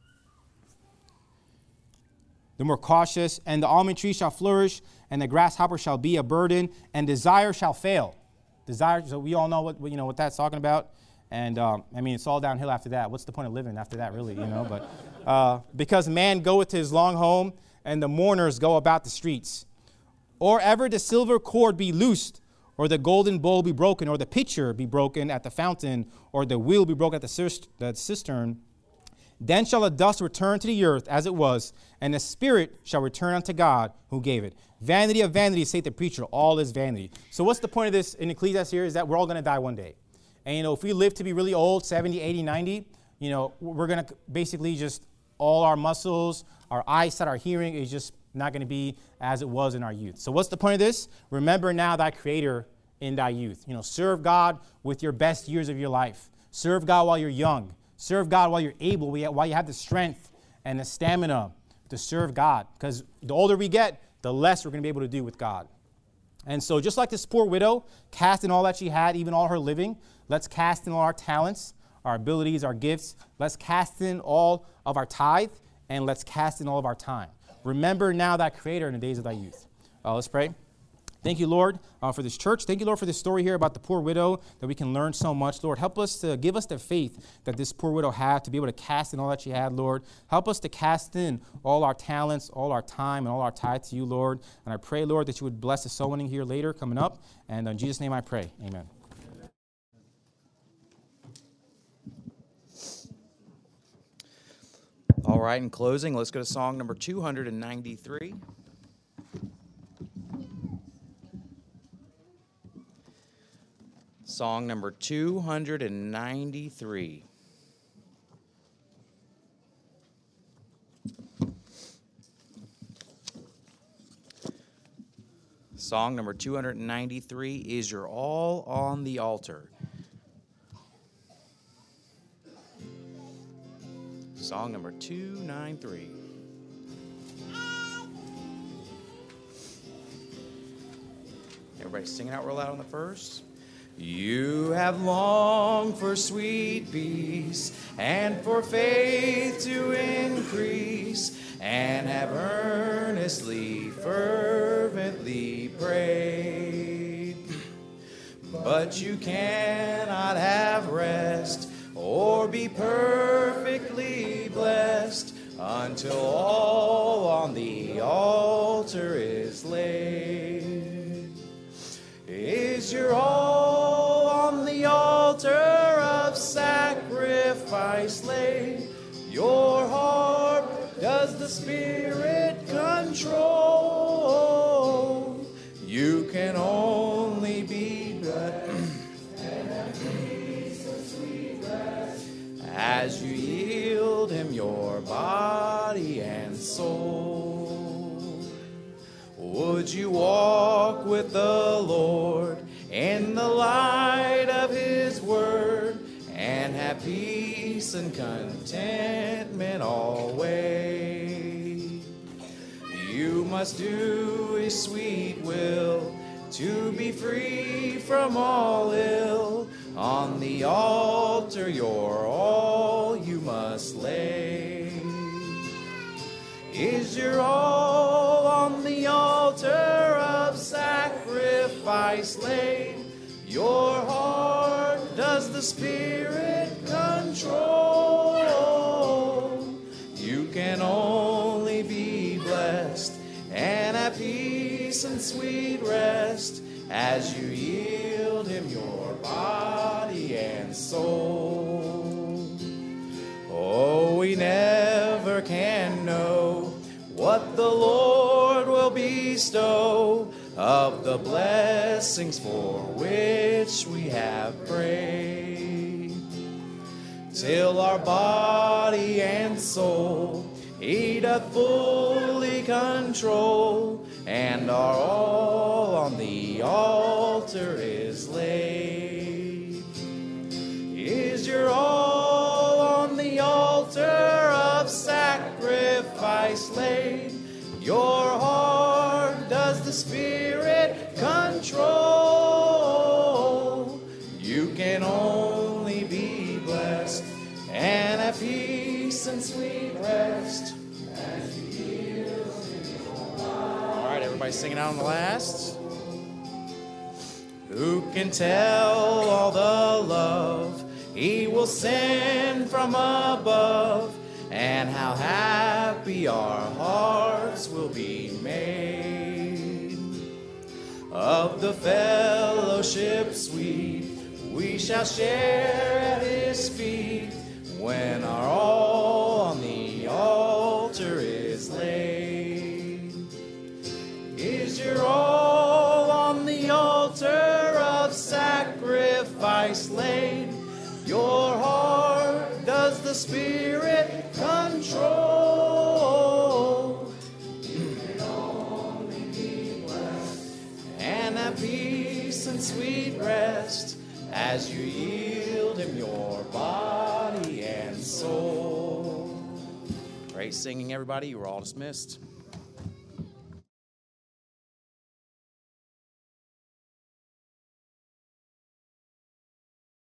The more cautious. And the almond tree shall flourish, and the grasshopper shall be a burden, and desire shall fail. Desire, so we all know what, you know, what that's talking about. And, um, I mean, it's all downhill after that. What's the point of living after that, really, you know? But uh, because man goeth to his long home, and the mourners go about the streets. Or ever the silver cord be loosed, or the golden bowl be broken, or the pitcher be broken at the fountain, or the wheel be broken at the, cist- the cistern, then shall the dust return to the earth as it was, and the spirit shall return unto God who gave it. Vanity of vanity, saith the preacher, all is vanity. So what's the point of this in Ecclesiastes here is that we're all going to die one day. And, you know, if we live to be really old, seventy, eighty, ninety, you know, we're going to basically just all our muscles, our eyesight, our hearing is just not going to be as it was in our youth. So what's the point of this? Remember now thy Creator in thy youth. You know, serve God with your best years of your life. Serve God while you're young. Serve God while you're able, while you have the strength and the stamina to serve God. Because the older we get, the less we're going to be able to do with God. And so just like this poor widow, cast in all that she had, even all her living, let's cast in all our talents, our abilities, our gifts. Let's cast in all of our tithe, and let's cast in all of our time. Remember now thy Creator in the days of thy youth. Uh, let's pray. Thank you, Lord, uh, for this church. Thank you, Lord, for this story here about the poor widow, that we can learn so much. Lord, help us to give us the faith that this poor widow had, to be able to cast in all that she had, Lord. Help us to cast in all our talents, all our time, and all our tithe to you, Lord. And I pray, Lord, that you would bless the soul winning here later, coming up. And in Jesus' name I pray. Amen. All right, in closing, let's go to song number two hundred ninety-three. Song number two hundred ninety-three. Song number two hundred ninety-three, Is Your All on the Altar. Song number two ninety-three. Everybody singing out real loud on the first. You have longed for sweet peace and for faith to increase, and have earnestly, fervently prayed. But you cannot have rest or be perfectly blessed until all on the altar is laid. Is your all on the altar of sacrifice laid? Your heart does the Spirit control? You can only be blessed as you yield him your body and soul. Would you walk with the Lord in the light of his word, and have peace and contentment always? You must do his sweet will to be free from all ill. On the altar your all you must lay. Is your all on the altar of sacrifice laid? Your heart does the Spirit control? You can only be blessed and have peace and sweet rest as you yield him your body and soul. Oh, we never can know what the Lord will bestow of the blessings for which we have prayed, till our body and soul he doth fully control, and our all on the altar is laid. Is your all on the altar of sacrifice laid? Your heart does the Spirit control? You can only be blessed and have peace and sweet rest as you yield in your life. All right, everybody singing out on the last. Who can tell all the love he will send from above, and how happy our hearts will be made? Of the fellowship sweet we shall share at his feet, when our all on the altar is laid. Is your all on the altar of sacrifice laid? Your heart does the Spirit control? You can only be blessed and have peace and sweet rest as you yield him your body and soul. Great singing, everybody. You were all dismissed.